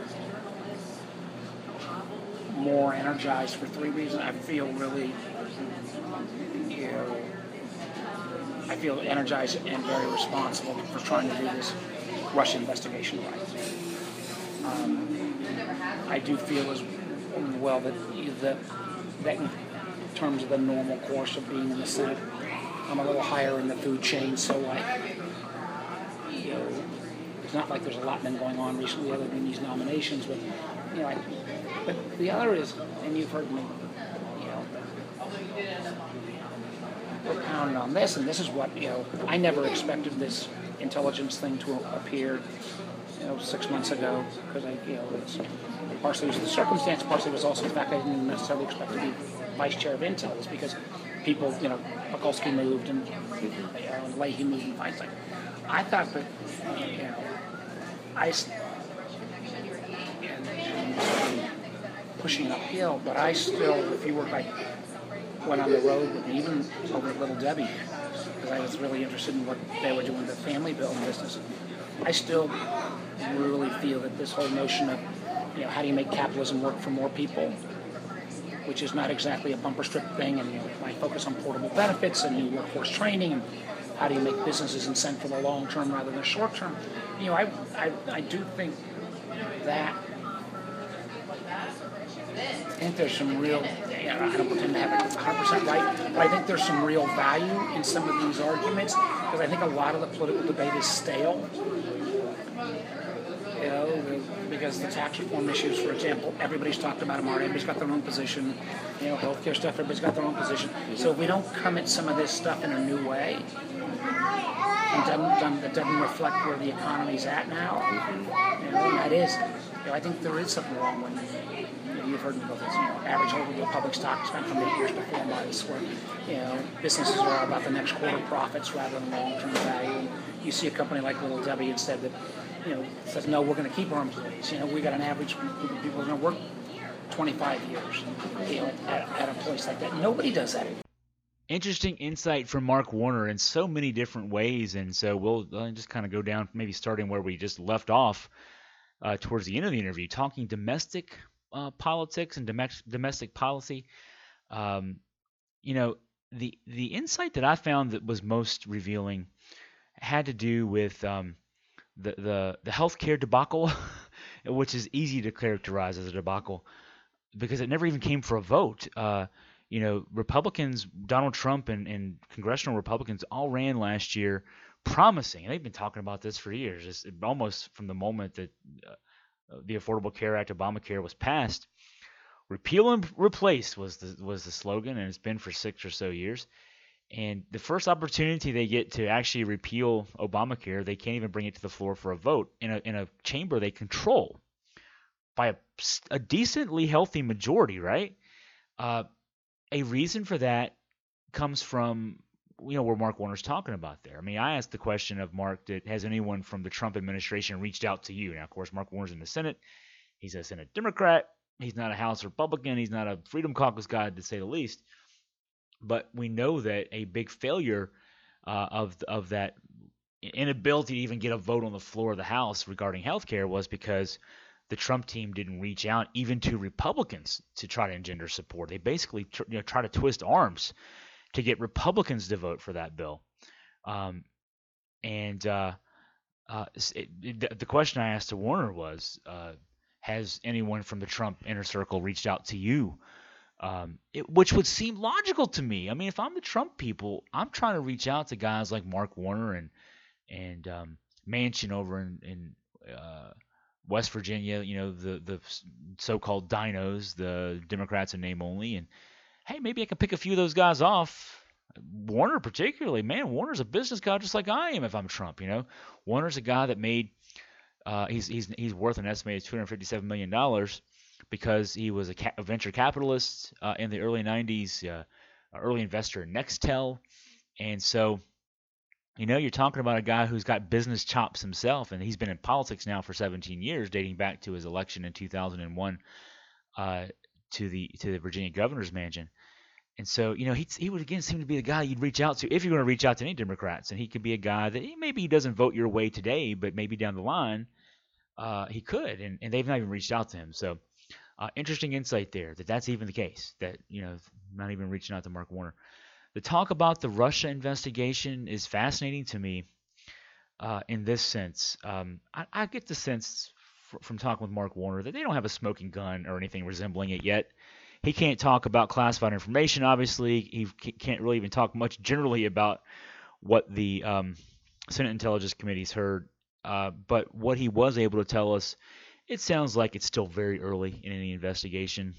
more energized for three reasons. I feel really, you know, I feel energized and very responsible for trying to do this Russia investigation right. Um, I do feel as well that that that in terms of the normal course of being in the Senate, I'm a little higher in the food chain, so like, you know, it's not like there's a lot been going on recently other than these nominations, but, you know, I, but the other is, and you've heard me, you know, propound on this, and this is what, you know, I never expected this intelligence thing to appear, you know, six months ago, because I, you know, it's partially was the circumstance, partially was also the fact I didn't necessarily expect to be vice chair of Intel, is because people, you know, Mikulski moved and, you know, and Leahy moved and Feinstein. I thought that, you know, I, and, and pushing uphill, but I still, if you were like, went on the road with me, even over at Little Debbie, because I was really interested in what they were doing with the family building business. I still really feel that this whole notion of, you know, how do you make capitalism work for more people, which is not exactly a bumper strip thing, and, you know, my focus on portable benefits and new workforce training, and how do you make businesses incent for the long term rather than short term. You know, I, I, I do think that I think there's some real, you know, I don't pretend to have it one hundred percent right, but I think there's some real value in some of these arguments, because I think a lot of the political debate is stale. You know, because the tax reform issues, for example, everybody's talked about them already. Everybody's got their own position. You know, healthcare stuff, everybody's got their own position. So if we don't come at some of this stuff in a new way, and doesn't, that doesn't reflect where the economy's at now, you know, and that is, you know, I think there is something wrong with it. You know, you've heard me about this, you know, average holding of public stock spent from eight years to four months, where, you know, businesses are all about the next quarter profits rather than long-term value. You see a company like Little Debbie instead that, you know, says, no, we're going to keep our employees. You know, we got an average group of people who are going to work twenty-five years, you know, at, at a place like that. Nobody does that. Interesting insight from Mark Warner in so many different ways, and so we'll uh, just kind of go down, maybe starting where we just left off uh, towards the end of the interview, talking domestic uh, politics and dom- domestic policy. Um, you know, the the insight that I found that was most revealing had to do with um, the the the healthcare debacle, which is easy to characterize as a debacle because it never even came for a vote. Uh, you know, Republicans, Donald Trump and, and congressional Republicans all ran last year promising, and they've been talking about this for years, it's almost from the moment that uh, the Affordable Care Act, Obamacare, was passed, Repeal and replace was the was the slogan, and it's been for six or so years. And the first opportunity they get to actually repeal Obamacare, they can't even bring it to the floor for a vote in a in a chamber they control by a, a decently healthy majority, right? Uh, a reason for that comes from you know where Mark Warner's talking about there. I mean, I asked the question of Mark, did, has anyone from the Trump administration reached out to you? Now, of course, Mark Warner's in the Senate. He's a Senate Democrat. He's not a House Republican. He's not a Freedom Caucus guy, to say the least. But we know that a big failure uh, of of that inability to even get a vote on the floor of the House regarding health care was because the Trump team didn't reach out even to Republicans to try to engender support. They basically tr- you know, try to twist arms to get Republicans to vote for that bill. Um, and uh, uh, it, it, the question I asked to Warner was, uh, has anyone from the Trump inner circle reached out to you? Um, it, which would seem logical to me. I mean, if I'm the Trump people, I'm trying to reach out to guys like Mark Warner and and um, Manchin over in, in uh, West Virginia, you know, the the so-called dinos, the Democrats in name only, and hey, maybe I can pick a few of those guys off. Warner particularly, man, Warner's a business guy just like I am if I'm Trump, you know. Warner's a guy that made uh, he's he's he's worth an estimated two hundred fifty-seven million dollars. Because he was a, ca- a venture capitalist uh, in the early nineties, uh, an early investor in Nextel. And so, you know, you're talking about a guy who's got business chops himself, and he's been in politics now for seventeen years, dating back to his election in two thousand one uh, to the to the Virginia governor's mansion. And so, you know, he he would again seem to be the guy you'd reach out to if you're going to reach out to any Democrats. And he could be a guy that he, maybe he doesn't vote your way today, but maybe down the line uh, he could. And, and they've not even reached out to him. So, Uh, interesting insight there that that's even the case, that, you know, not even reaching out to Mark Warner. The talk about the Russia investigation is fascinating to me uh, in this sense. Um, I, I get the sense f- from talking with Mark Warner that they don't have a smoking gun or anything resembling it yet. He can't talk about classified information, obviously. He c- can't really even talk much generally about what the um, Senate Intelligence Committee's heard. Uh, but what he was able to tell us, it sounds like it's still very early in any investigation.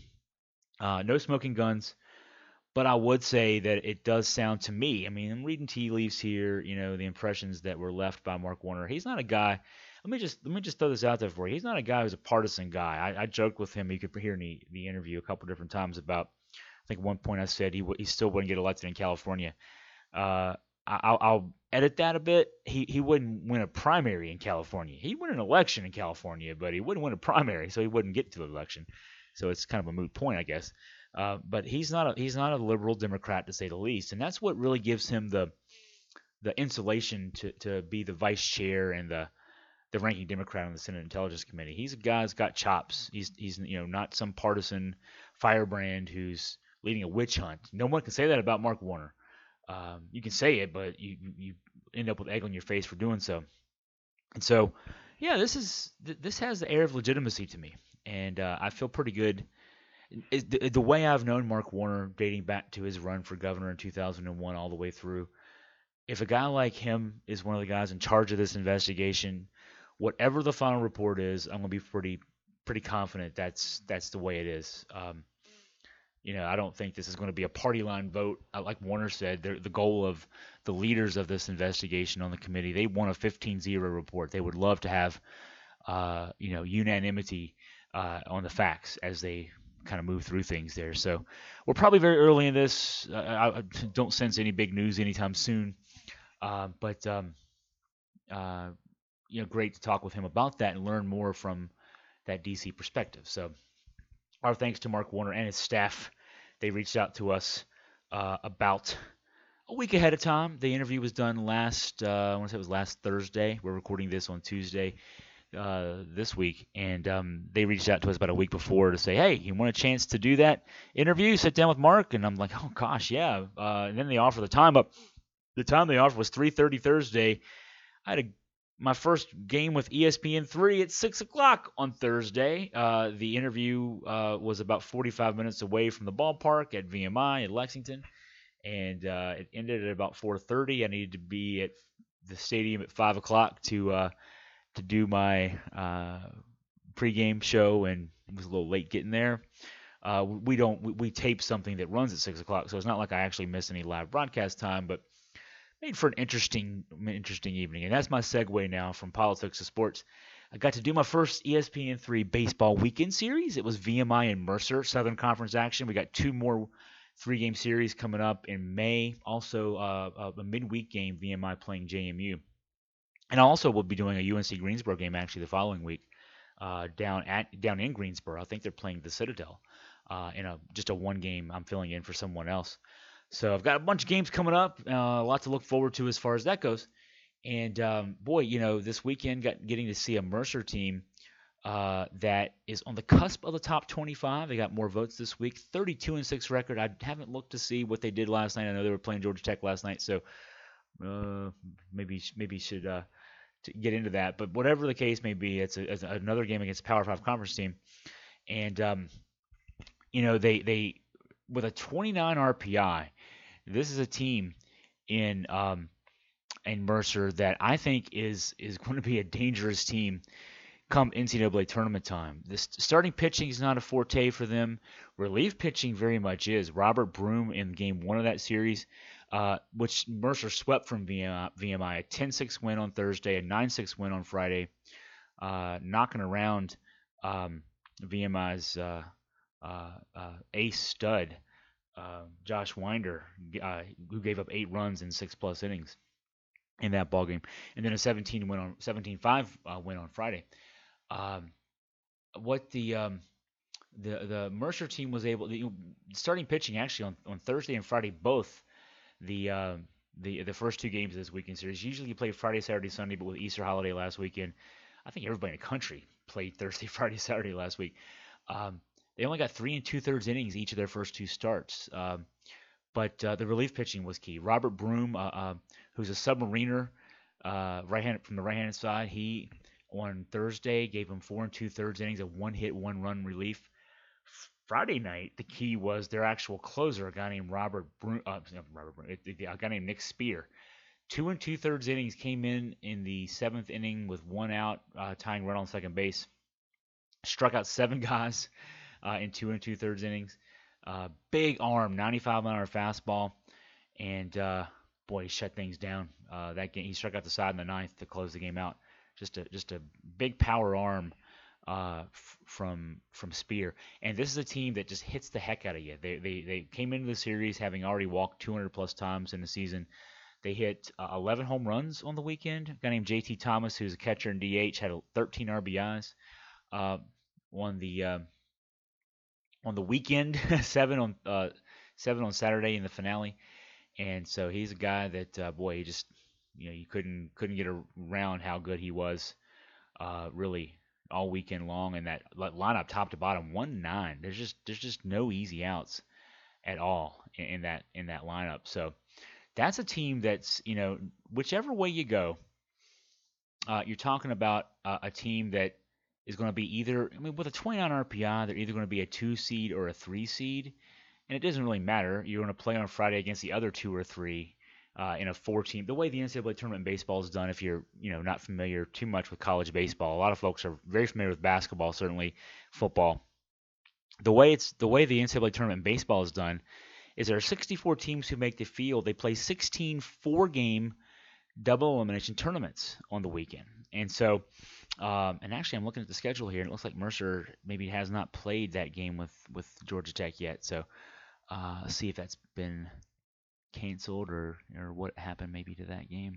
Uh, no smoking guns, but I would say that it does sound to me, I mean, I'm reading tea leaves here, you know, the impressions that were left by Mark Warner. He's not a guy, let me just let me just throw this out there for you. He's not a guy who's a partisan guy. I, I joked with him, you could hear in the, the interview a couple different times about, I think at one point I said he, w- he still wouldn't get elected in California. Uh, I, I'll, I'll edit that a bit. He he wouldn't win a primary in California. He'd win an election in California, but he wouldn't win a primary, so he wouldn't get to the election. So it's kind of a moot point, I guess. Uh, but he's not a he's not a liberal Democrat, to say the least, and that's what really gives him the the insulation to, to be the vice chair and the the ranking Democrat on the Senate Intelligence Committee. He's a guy who's got chops. He's he's you know not some partisan firebrand who's leading a witch hunt. No one can say that about Mark Warner. Um, you can say it, but you you end up with egg on your face for doing so. And so, yeah, this is this has the air of legitimacy to me, and uh, I feel pretty good. It, the, the way I've known Mark Warner, dating back to his run for governor in two thousand one all the way through, if a guy like him is one of the guys in charge of this investigation, whatever the final report is, I'm gonna be pretty pretty confident that's that's the way it is. Um, You know, I don't think this is going to be a party line vote. Like Warner said, the goal of the leaders of this investigation on the committee, they want a fifteen zero report. They would love to have, uh, you know, unanimity uh, on the facts as they kind of move through things there. So we're probably very early in this. Uh, I don't sense any big news anytime soon. Uh, but, um, uh, you know, great to talk with him about that and learn more from that D C perspective. So our thanks to Mark Warner and his staff. They reached out to us uh, about a week ahead of time. The interview was done last, uh, I want to say it was last Thursday. We're recording this on Tuesday uh, this week. And um, they reached out to us about a week before to say, hey, you want a chance to do that interview? Sit down with Mark. And I'm like, oh, gosh, yeah. Uh, and then they offer the time up. The time they offered was three thirty Thursday. I had a my first game with E S P N three at six o'clock on Thursday. Uh, the interview uh, was about forty-five minutes away from the ballpark at V M I at Lexington, and uh, it ended at about four thirty. I needed to be at the stadium at five o'clock to uh, to do my uh, pregame show, and it was a little late getting there. Uh, we don't we, we tape something that runs at six o'clock, so it's not like I actually miss any live broadcast time, but made for an interesting interesting evening. And that's my segue now from politics to sports. I got to do my first E S P N three baseball weekend series. It was V M I and Mercer Southern Conference action. We got two more three-game series coming up in May. Also, uh, a midweek game, V M I playing J M U. And I also will be doing a U N C Greensboro game actually the following week uh, down at down in Greensboro. I think they're playing the Citadel uh, in a just a one game. I'm filling in for someone else. So I've got a bunch of games coming up. Uh, a lot to look forward to as far as that goes. And um, boy, you know, this weekend got getting to see a Mercer team uh, that is on the cusp of the top twenty-five. They got more votes this week. thirty-two and six record. I haven't looked to see what they did last night. I know they were playing Georgia Tech last night, so uh, maybe maybe should uh, to get into that. But whatever the case may be, it's, a, it's another game against a Power Five conference team, and um, you know they they with a twenty-nine R P I. This is a team in um, in Mercer that I think is is going to be a dangerous team come N C double A tournament time. This starting pitching is not a forte for them. Relief pitching very much is. Robert Broom in game one of that series, uh, which Mercer swept from V M I, a ten six win on Thursday, a nine six win on Friday, uh, knocking around um, V M I's uh, uh, uh, ace stud, uh, Josh Winder, uh, who gave up eight runs in six plus innings in that ballgame, and then a seventeen win on seventeen five uh, win on Friday. Um, what the um, the the Mercer team was able, the starting pitching actually on, on Thursday and Friday both the uh, the the first two games of this weekend series. Usually you play Friday, Saturday, Sunday, but with Easter holiday last weekend, I think everybody in the country played Thursday, Friday, Saturday last week. Um, they only got three and two thirds innings each of their first two starts. Um, but uh, the relief pitching was key. Robert Broom, uh, uh, who's a submariner, uh, right hand from the right-handed side, he on Thursday gave him four and two thirds innings of one hit, one run relief. Friday night, the key was their actual closer, a guy named Robert Broom, uh, Robert Broom, a guy named Nick Spear. Two and two thirds innings, came in in the seventh inning with one out, uh, tying run on second base. Struck out seven guys uh, in two and two thirds innings. Uh, big arm, ninety-five mile an hour fastball, and uh, boy, he shut things down. Uh, that game, he struck out the side in the ninth to close the game out. Just a just a big power arm uh, f- from from Spear. And this is a team that just hits the heck out of you. They they they came into the series having already walked two hundred plus times in the season. They hit uh, eleven home runs on the weekend. A guy named J T Thomas, who's a catcher in D H, had thirteen R B Is. Uh, on the uh, on the weekend, seven on uh, seven on Saturday in the finale. And so he's a guy that uh, boy, he just you know you couldn't couldn't get around how good he was, uh, really all weekend long. And that lineup, top to bottom, one nine. There's just there's just no easy outs at all in, in that in that lineup. So that's a team that's you know whichever way you go, uh, you're talking about uh, a team that is going to be either, I mean, with a twenty-nine R P I, they're either going to be a two seed or a three seed, and it doesn't really matter. You're going to play on Friday against the other two or three uh, in a four team. The way the N C double A tournament in baseball is done, if you're, you know, not familiar too much with college baseball, a lot of folks are very familiar with basketball, certainly football. The way it's the way the N C double A tournament in baseball is done is there are sixty-four teams who make the field. They play sixteen four-game double elimination tournaments on the weekend, and so. Um, and actually, I'm looking at the schedule here, and it looks like Mercer maybe has not played that game with, with Georgia Tech yet. So uh, let's see if that's been canceled or, or what happened maybe to that game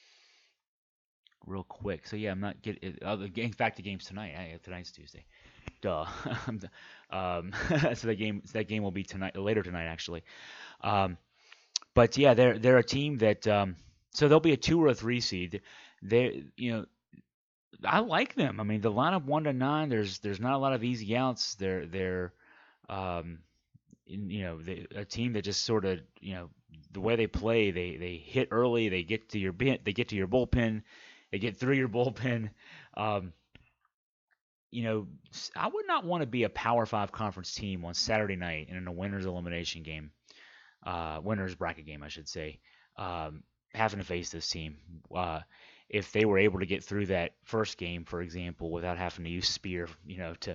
real quick. So, yeah, I'm not getting uh, – in fact, the game's tonight. I, tonight's Tuesday. Duh. um, so that game so that game will be tonight, later tonight, actually. Um, but, yeah, they're, they're a team that um, – so they'll be a two or a three seed. They, you know – I like them. I mean, the lineup one to nine. There's there's not a lot of easy outs. They're they're, um, in, you know, they, a team that just sort of you know the way they play. They they hit early. They get to your they get to your bullpen. They get through your bullpen. Um, you know, I would not want to be a Power Five conference team on Saturday night in a winners elimination game, uh, winners bracket game, I should say. Um, having to face this team. Uh, If they were able to get through that first game, for example, without having to use Spear, you know, to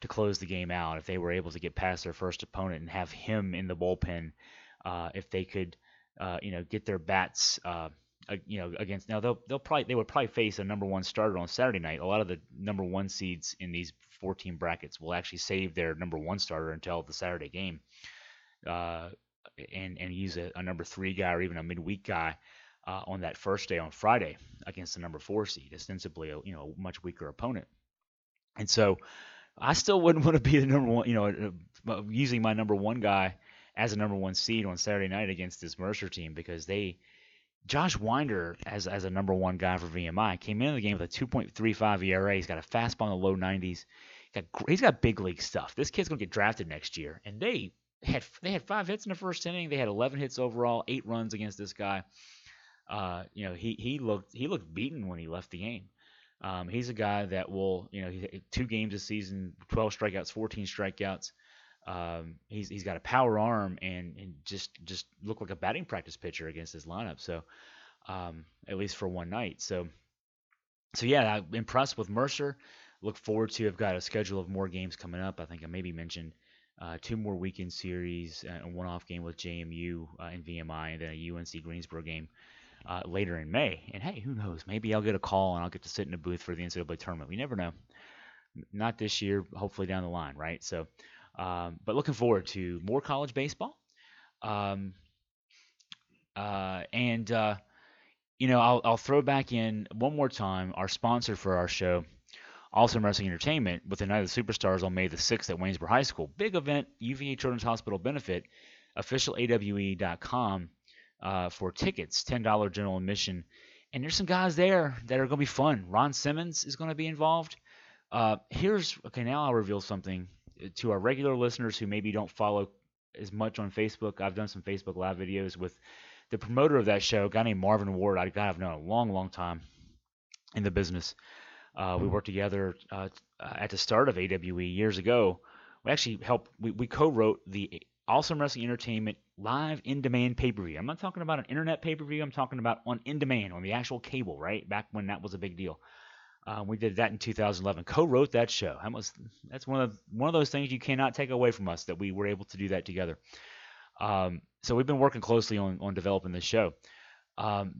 to close the game out if they were able to get past their first opponent and have him in the bullpen. Uh, if they could, uh, you know, get their bats, uh, uh, you know, against now they'll they'll probably they would probably face a number one starter on Saturday night. A lot of the number one seeds in these four-team brackets will actually save their number one starter until the Saturday game, uh, and and use a, a number three guy or even a midweek guy uh, on that first day on Friday against the number four seed, ostensibly a you know much weaker opponent. And so I still wouldn't want to be the number one, you know, uh, using my number one guy as a number one seed on Saturday night against this Mercer team because they, Josh Winder as as a number one guy for V M I came into the game with a two point three five E R A. He's got a fastball in the low nineties. He's got he's got big league stuff. This kid's gonna get drafted next year, and they had they had five hits in the first inning. They had eleven hits overall, eight runs against this guy. Uh, you know, he he looked he looked beaten when he left the game. Um, he's a guy that will, you know, he, two games this season, twelve strikeouts, fourteen strikeouts. Um, he's he's got a power arm and, and just just looked like a batting practice pitcher against his lineup. So um, at least for one night. So so yeah, I'm impressed with Mercer. Look forward to. I've got a schedule of more games coming up. I think I maybe mentioned uh, two more weekend series, uh, a one-off game with J M U uh, and V M I, and then a U N C Greensboro game uh, later in May. And hey, who knows? Maybe I'll get a call and I'll get to sit in a booth for the N C double A tournament. We never know. Not this year. Hopefully down the line, right? So. Um, but looking forward to more college baseball. Um, uh, and, uh, you know, I'll, I'll throw back in one more time our sponsor for our show, Awesome Wrestling Entertainment, with the Night of the Superstars on May the sixth at Waynesboro High School. Big event, U V A Children's Hospital benefit, official A W E dot com uh, for tickets, ten dollars general admission. And there's some guys there that are going to be fun. Ron Simmons is going to be involved. Uh, here's, okay, now I'll reveal something to our regular listeners who maybe don't follow as much on Facebook. I've done some Facebook Live videos with the promoter of that show, a guy named Marvin Ward. I I've known a long, long time in the business. Uh, we worked together uh, at the start of A W E years ago. We actually helped, we, we co-wrote the Awesome Wrestling Entertainment live in-demand pay-per-view. I'm not talking about an internet pay-per-view. I'm talking about on in-demand, on the actual cable, right? Back when that was a big deal. Uh, we did that in two thousand eleven. Co-wrote that show. That was that's one of one of those things you cannot take away from us that we were able to do that together. Um, so we've been working closely on on developing this show. Um,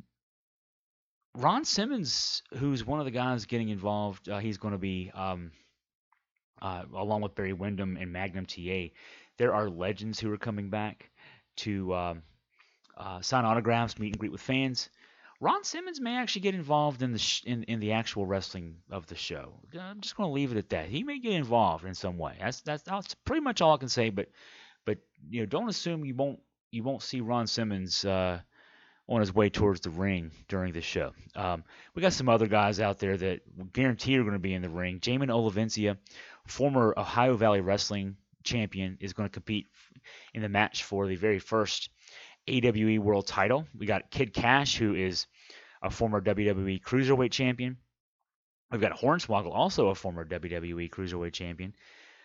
Ron Simmons, who's one of the guys getting involved, uh, he's going to be um, uh, along with Barry Windham and Magnum T A. There are legends who are coming back to um, uh, sign autographs, meet and greet with fans. Ron Simmons may actually get involved in the sh- in, in the actual wrestling of the show. I'm just going to leave it at that. He may get involved in some way. That's that's, that's pretty much all I can say. But but you know, don't assume you won't you won't see Ron Simmons uh, on his way towards the ring during the show. Um, we got some other guys out there that guarantee are going to be in the ring. Jamin Olivencia, former Ohio Valley Wrestling champion, is going to compete in the match for the very first A W E World Title. We got Kid Cash, who is a former W W E Cruiserweight champion. We've got Hornswoggle, also a former W W E Cruiserweight champion.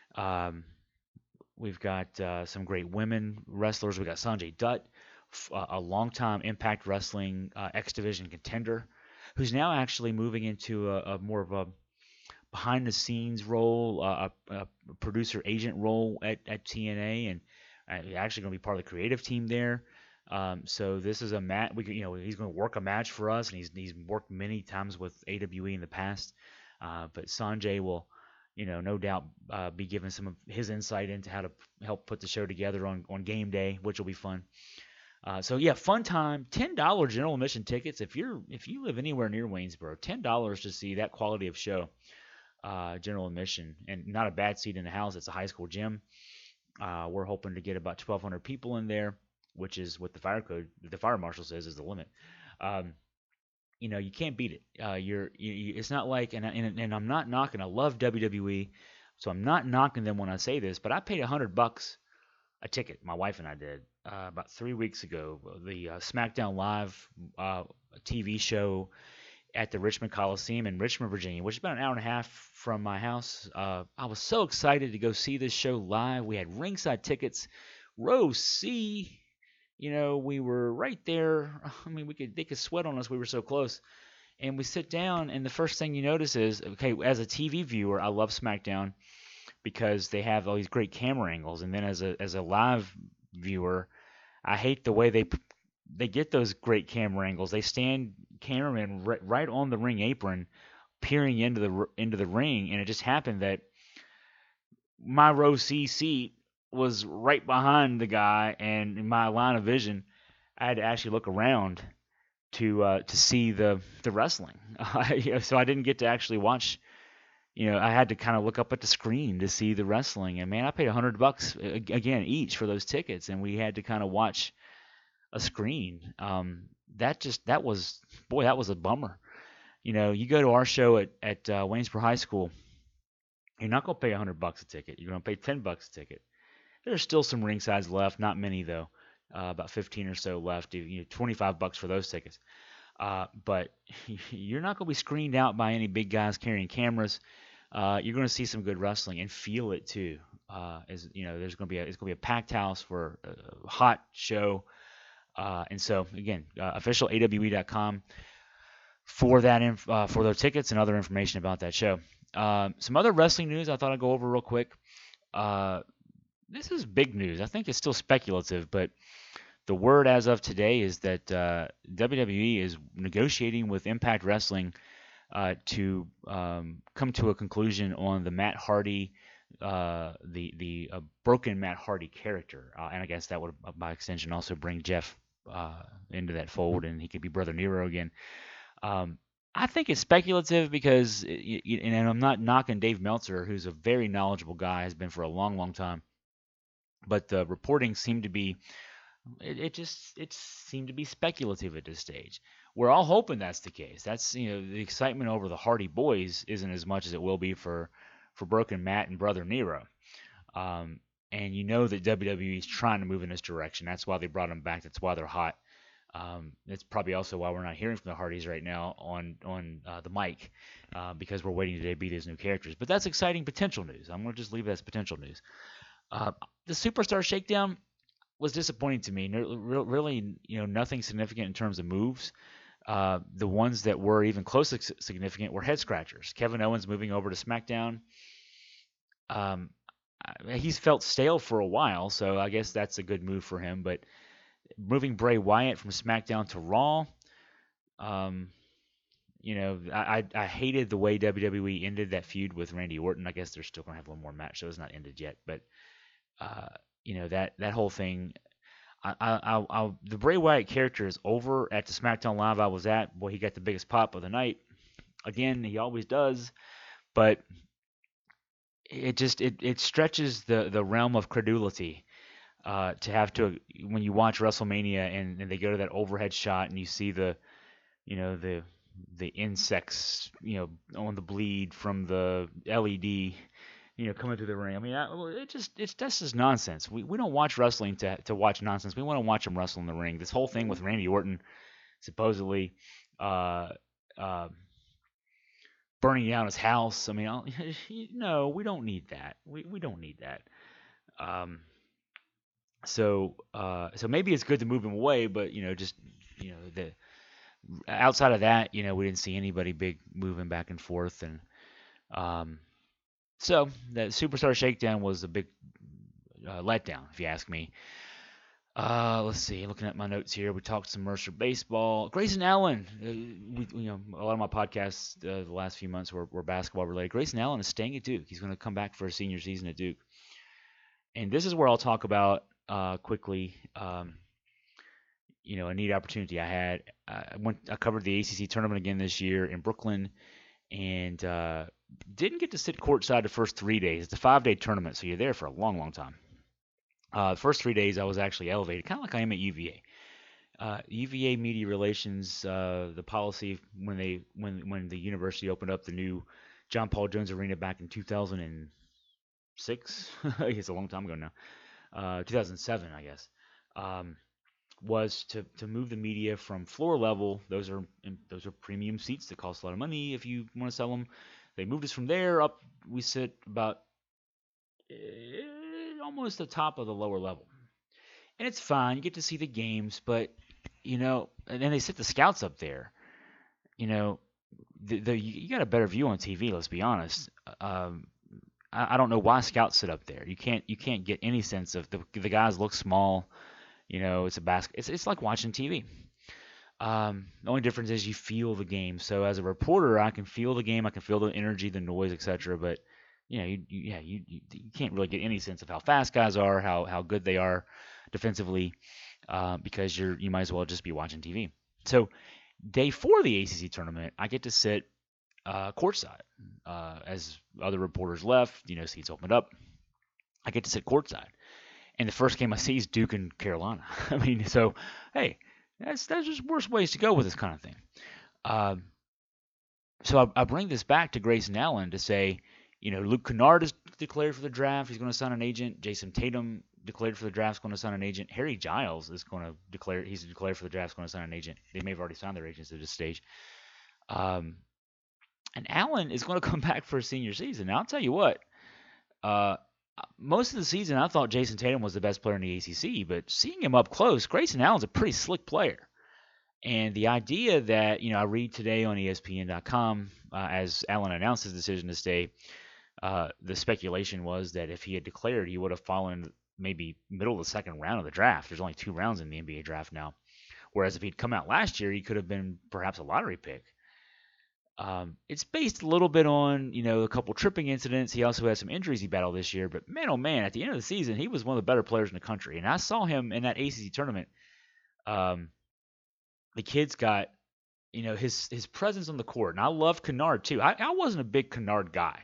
Um, we've got uh, some great women wrestlers. We've got Sanjay Dutt, f- uh, a longtime Impact Wrestling uh, X Division contender, who's now actually moving into a, a more of a behind-the-scenes role, uh, a, a producer agent role at, at T N A, and uh, actually going to be part of the creative team there. Um, so this is a match. We, you know, he's going to work a match for us, and he's he's worked many times with A W E in the past. Uh, but Sanjay will, you know, no doubt uh, be giving some of his insight into how to help put the show together on, on game day, which will be fun. Uh, so yeah, fun time. ten dollars general admission tickets. If you're if you live anywhere near Waynesboro, ten dollars to see that quality of show. Uh, general admission, and not a bad seat in the house. It's a high school gym. Uh, we're hoping to get about twelve hundred people in there, which is what the fire code, the fire marshal says is the limit. Um, you know, you can't beat it. Uh, you're, you, you, it's not like, and, and and I'm not knocking. I love W W E, so I'm not knocking them when I say this. But I paid a hundred bucks a ticket. My wife and I did uh, about three weeks ago. The uh, SmackDown Live uh, T V show at the Richmond Coliseum in Richmond, Virginia, which is about an hour and a half from my house. Uh, I was so excited to go see this show live. We had ringside tickets, row C. You know, we were right there. I mean, we could they could sweat on us. We were so close. And we sit down, and the first thing you notice is, okay, as a T V viewer, I love SmackDown. because they have all these great camera angles. And then as a as a live viewer, I hate the way they they get those great camera angles. They stand cameramen right, right on the ring apron, peering into the into the ring, and it just happened that my row C seat was right behind the guy, and in my line of vision, I had to actually look around to uh, to see the the wrestling. You know, so I didn't get to actually watch. You know, I had to kind of look up at the screen to see the wrestling, and man, I paid a hundred bucks again each for those tickets, and we had to kind of watch a screen. Um, that just that was boy, that was a bummer. You know, you go to our show at at uh, Waynesboro High School, you're not gonna pay a hundred bucks a ticket. You're gonna pay ten bucks a ticket. There's still some ring sides left, not many though, uh, about fifteen or so left. You know, twenty-five bucks for those tickets. Uh, but you're not gonna be screened out by any big guys carrying cameras. Uh, you're going to see some good wrestling and feel it too. Uh, as you know, there's going to be a, it's going to be a packed house for a hot show. Uh, and so again, uh, official A W E dot com for that inf- uh, for those tickets and other information about that show. Um, some other wrestling news I thought I'd go over real quick. Uh, this is big news. I think it's still speculative, but the word as of today is that uh, W W E is negotiating with Impact Wrestling Uh, to um, come to a conclusion on the Matt Hardy, uh, the the uh, broken Matt Hardy character, uh, and I guess that would, uh, by extension, also bring Jeff uh, into that fold, and he could be Brother Nero again. Um, I think it's speculative because, it, it, and I'm not knocking Dave Meltzer, who's a very knowledgeable guy, has been for a long, long time, but the reporting seemed to be, it, it just it seemed to be speculative at this stage. We're all hoping that's the case. That's, you know, the excitement over the Hardy Boys isn't as much as it will be for, for Broken Matt and Brother Nero. Um, and you know that W W E is trying to move in this direction. That's why they brought them back. That's why they're hot. Um, that's probably also why we're not hearing from the Hardys right now on on uh, the mic, uh, because we're waiting to debut these new characters. But that's exciting potential news. I'm going to just leave it as potential news. Uh, the Superstar Shakedown was disappointing to me. No, really, you know, nothing significant in terms of moves. Uh, the ones that were even close to significant were head scratchers. Kevin Owens moving over to SmackDown. Um, he's felt stale for a while, so I guess that's a good move for him. But moving Bray Wyatt from SmackDown to Raw, um, you know, I, I I hated the way W W E ended that feud with Randy Orton. I guess they're still going to have one more match, so it's not ended yet. But uh, you know, that that whole thing. I, I, I, the Bray Wyatt character is over at the SmackDown Live I was at. Boy, he got the biggest pop of the night. Again, he always does, but it just it, it stretches the, the realm of credulity uh, to have to, when you watch WrestleMania and, and they go to that overhead shot and you see the, you know, the the insects, you know, on the bleed from the L E D. You know, coming through the ring. I mean, I, it just it's just is nonsense. We we don't watch wrestling to to watch nonsense. We want to watch them wrestle in the ring. This whole thing with Randy Orton, supposedly, uh, uh, burning down his house. I mean, I'll, no, we don't need that. We we don't need that. Um, so uh, so maybe it's good to move him away, but you know, just you know, the outside of that, you know, we didn't see anybody big moving back and forth, and um. So, the Superstar Shakedown was a big uh, letdown, if you ask me. Uh, let's see. Looking at my notes here, we talked some Mercer baseball. Grayson Allen. Uh, we, you know, a lot of my podcasts uh, the last few months were, were basketball related. Grayson Allen is staying at Duke. He's going to come back for a senior season at Duke. And this is where I'll talk about uh, quickly. Um, you know, a neat opportunity I had. I went. I covered the A C C tournament again this year in Brooklyn, and uh, didn't get to sit courtside the first three days. It's a five-day tournament, so you're there for a long, long time. Uh, the first three days, I was actually elevated, kind of like I am at U V A. Uh, U V A Media Relations, uh, the policy when they when when the university opened up the new John Paul Jones Arena back in two thousand six, it's a long time ago now, uh, two thousand seven, I guess, um, was to, to move the media from floor level. Those are those are premium seats that cost a lot of money if you want to sell them. They moved us from there up. We sit about eh, almost the top of the lower level, and it's fine. You get to see the games, but you know, and then they sit the scouts up there. You know, the, the you got a better view on T V. Let's be honest. Um, I, I don't know why scouts sit up there. You can't you can't get any sense of the the guys look small. You know, it's a basket. It's it's like watching T V. Um, the only difference is you feel the game. So as a reporter, I can feel the game. I can feel the energy, the noise, et cetera. But you know, you, you yeah, you, you you can't really get any sense of how fast guys are, how how good they are defensively, uh, because you're you might as well just be watching T V. So day four of the A C C tournament, I get to sit uh, courtside uh, as other reporters left. You know, seats opened up. I get to sit courtside, and the first game I see is Duke and Carolina. I mean, so hey, that's that's just worse ways to go with this kind of thing. Um, so I, I bring this back to Grayson Allen to say, you know, Luke Kennard is declared for the draft. He's going to sign an agent. Jason Tatum declared for the draft is going to sign an agent. Harry Giles is going to declare he's declared for the draft is going to sign an agent. They may have already signed their agents at this stage. Um, and Allen is going to come back for a senior season. Now I'll tell you what. Uh, most of the season I thought Jason Tatum was the best player in the A C C, but seeing him up close, Grayson Allen's a pretty slick player. And the idea that, you know, I read today on E S P N dot com uh, as Allen announced his decision to stay. Uh, the speculation was that if he had declared, he would have fallen maybe middle of the second round of the draft. There's only two rounds in the N B A draft now. Whereas if he'd come out last year, he could have been perhaps a lottery pick. Um, it's based a little bit on, you know, a couple tripping incidents. He also had some injuries he battled this year. But man, oh man, at the end of the season, he was one of the better players in the country. And I saw him in that A C C tournament. Um, the kid's got, you know, his his presence on the court. And I love Kennard too. I, I wasn't a big Kennard guy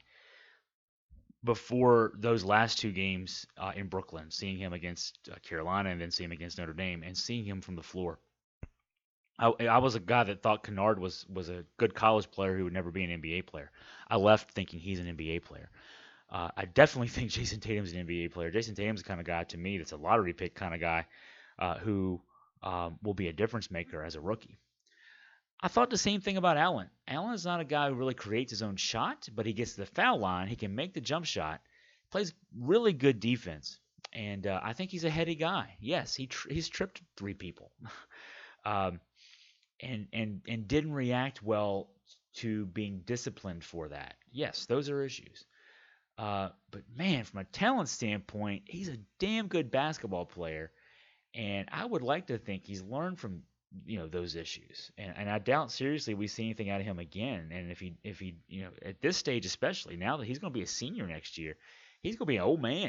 before those last two games uh, in Brooklyn, seeing him against uh, Carolina and then seeing him against Notre Dame and seeing him from the floor. I, I was a guy that thought Kennard was, was a good college player who would never be an N B A player. I left thinking he's an N B A player. Uh, I definitely think Jason Tatum's an N B A player. Jason Tatum's the kind of guy, to me, that's a lottery pick kind of guy uh, who um, will be a difference maker as a rookie. I thought the same thing about Allen. Allen is not a guy who really creates his own shot, but he gets to the foul line. He can make the jump shot, plays really good defense, and uh, I think he's a heady guy. Yes, he tr- he's tripped three people, um, and and and didn't react well to being disciplined for that. Yes, those are issues. Uh, but man, from a talent standpoint, he's a damn good basketball player, and I would like to think he's learned from, you know, those issues, and and I doubt seriously we see anything out of him again. And if he if he you know at this stage, especially now that he's going to be a senior next year, he's going to be an old man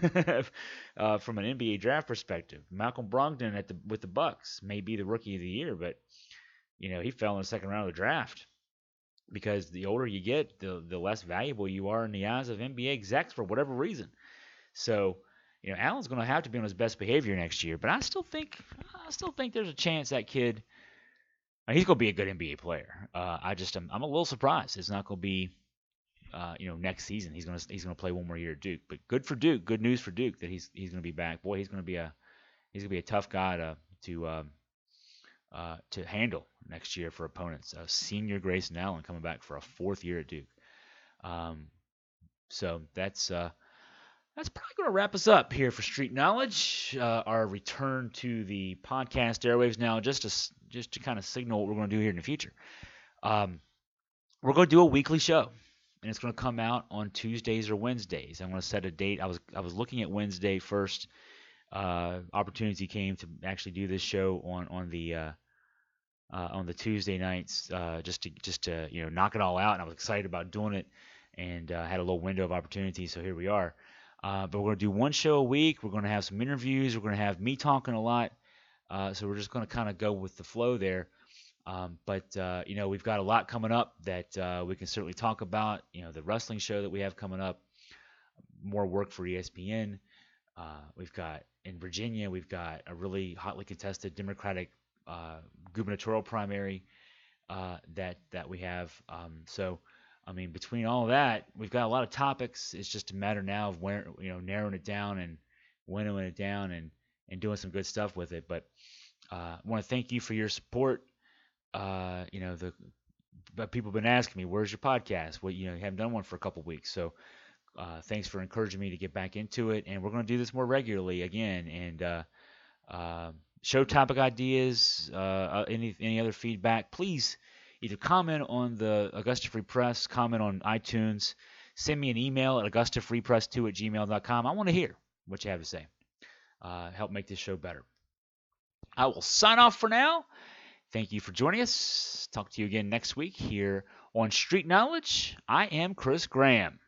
uh, from an N B A draft perspective. Malcolm Brogdon at the with the Bucks may be the rookie of the year, but you know he fell in the second round of the draft because the older you get, the the less valuable you are in the eyes of N B A execs for whatever reason. So, you know, Allen's going to have to be on his best behavior next year, but I still think I still think there's a chance that kid, uh, he's going to be a good N B A player. Uh, I just I'm, I'm a little surprised it's not going to be, uh, you know, next season. He's going to he's going to play one more year at Duke, but good for Duke. Good news for Duke that he's he's going to be back. Boy, he's going to be a he's going to be a tough guy to to um, uh, to handle next year for opponents. Uh, senior Grayson Allen coming back for a fourth year at Duke. Um, so that's. Uh, That's probably going to wrap us up here for Street Knowledge. Uh, our return to the podcast airwaves now, just to just to kind of signal what we're going to do here in the future. Um, we're going to do a weekly show, and it's going to come out on Tuesdays or Wednesdays. I'm going to set a date. I was I was looking at Wednesday first. Uh, opportunity came to actually do this show on on the uh, uh, on the Tuesday nights, uh, just to just to you know knock it all out. And I was excited about doing it, and uh, had a little window of opportunity. So here we are. Uh, but we're going to do one show a week. We're going to have some interviews. We're going to have me talking a lot. Uh, so we're just going to kind of go with the flow there. Um, but, uh, you know, we've got a lot coming up that uh, we can certainly talk about. You know, the wrestling show that we have coming up, more work for E S P N. Uh, we've got in Virginia, we've got a really hotly contested Democratic uh, gubernatorial primary uh, that, that we have. Um, so, I mean, between all of that, we've got a lot of topics. It's just a matter now of where, you know, narrowing it down and winnowing it down and, and doing some good stuff with it. But uh, I want to thank you for your support. Uh, you know, the but people have been asking me, where's your podcast? Well, you know, you haven't done one for a couple of weeks. So uh, thanks for encouraging me to get back into it. And we're going to do this more regularly again. And uh, uh, show topic ideas, uh, any any other feedback, please either comment on the Augusta Free Press, comment on iTunes, send me an email at augusta free press two at gmail dot com. I want to hear what you have to say. Uh, help make this show better. I will sign off for now. Thank you for joining us. Talk to you again next week here on Street Knowledge. I am Chris Graham.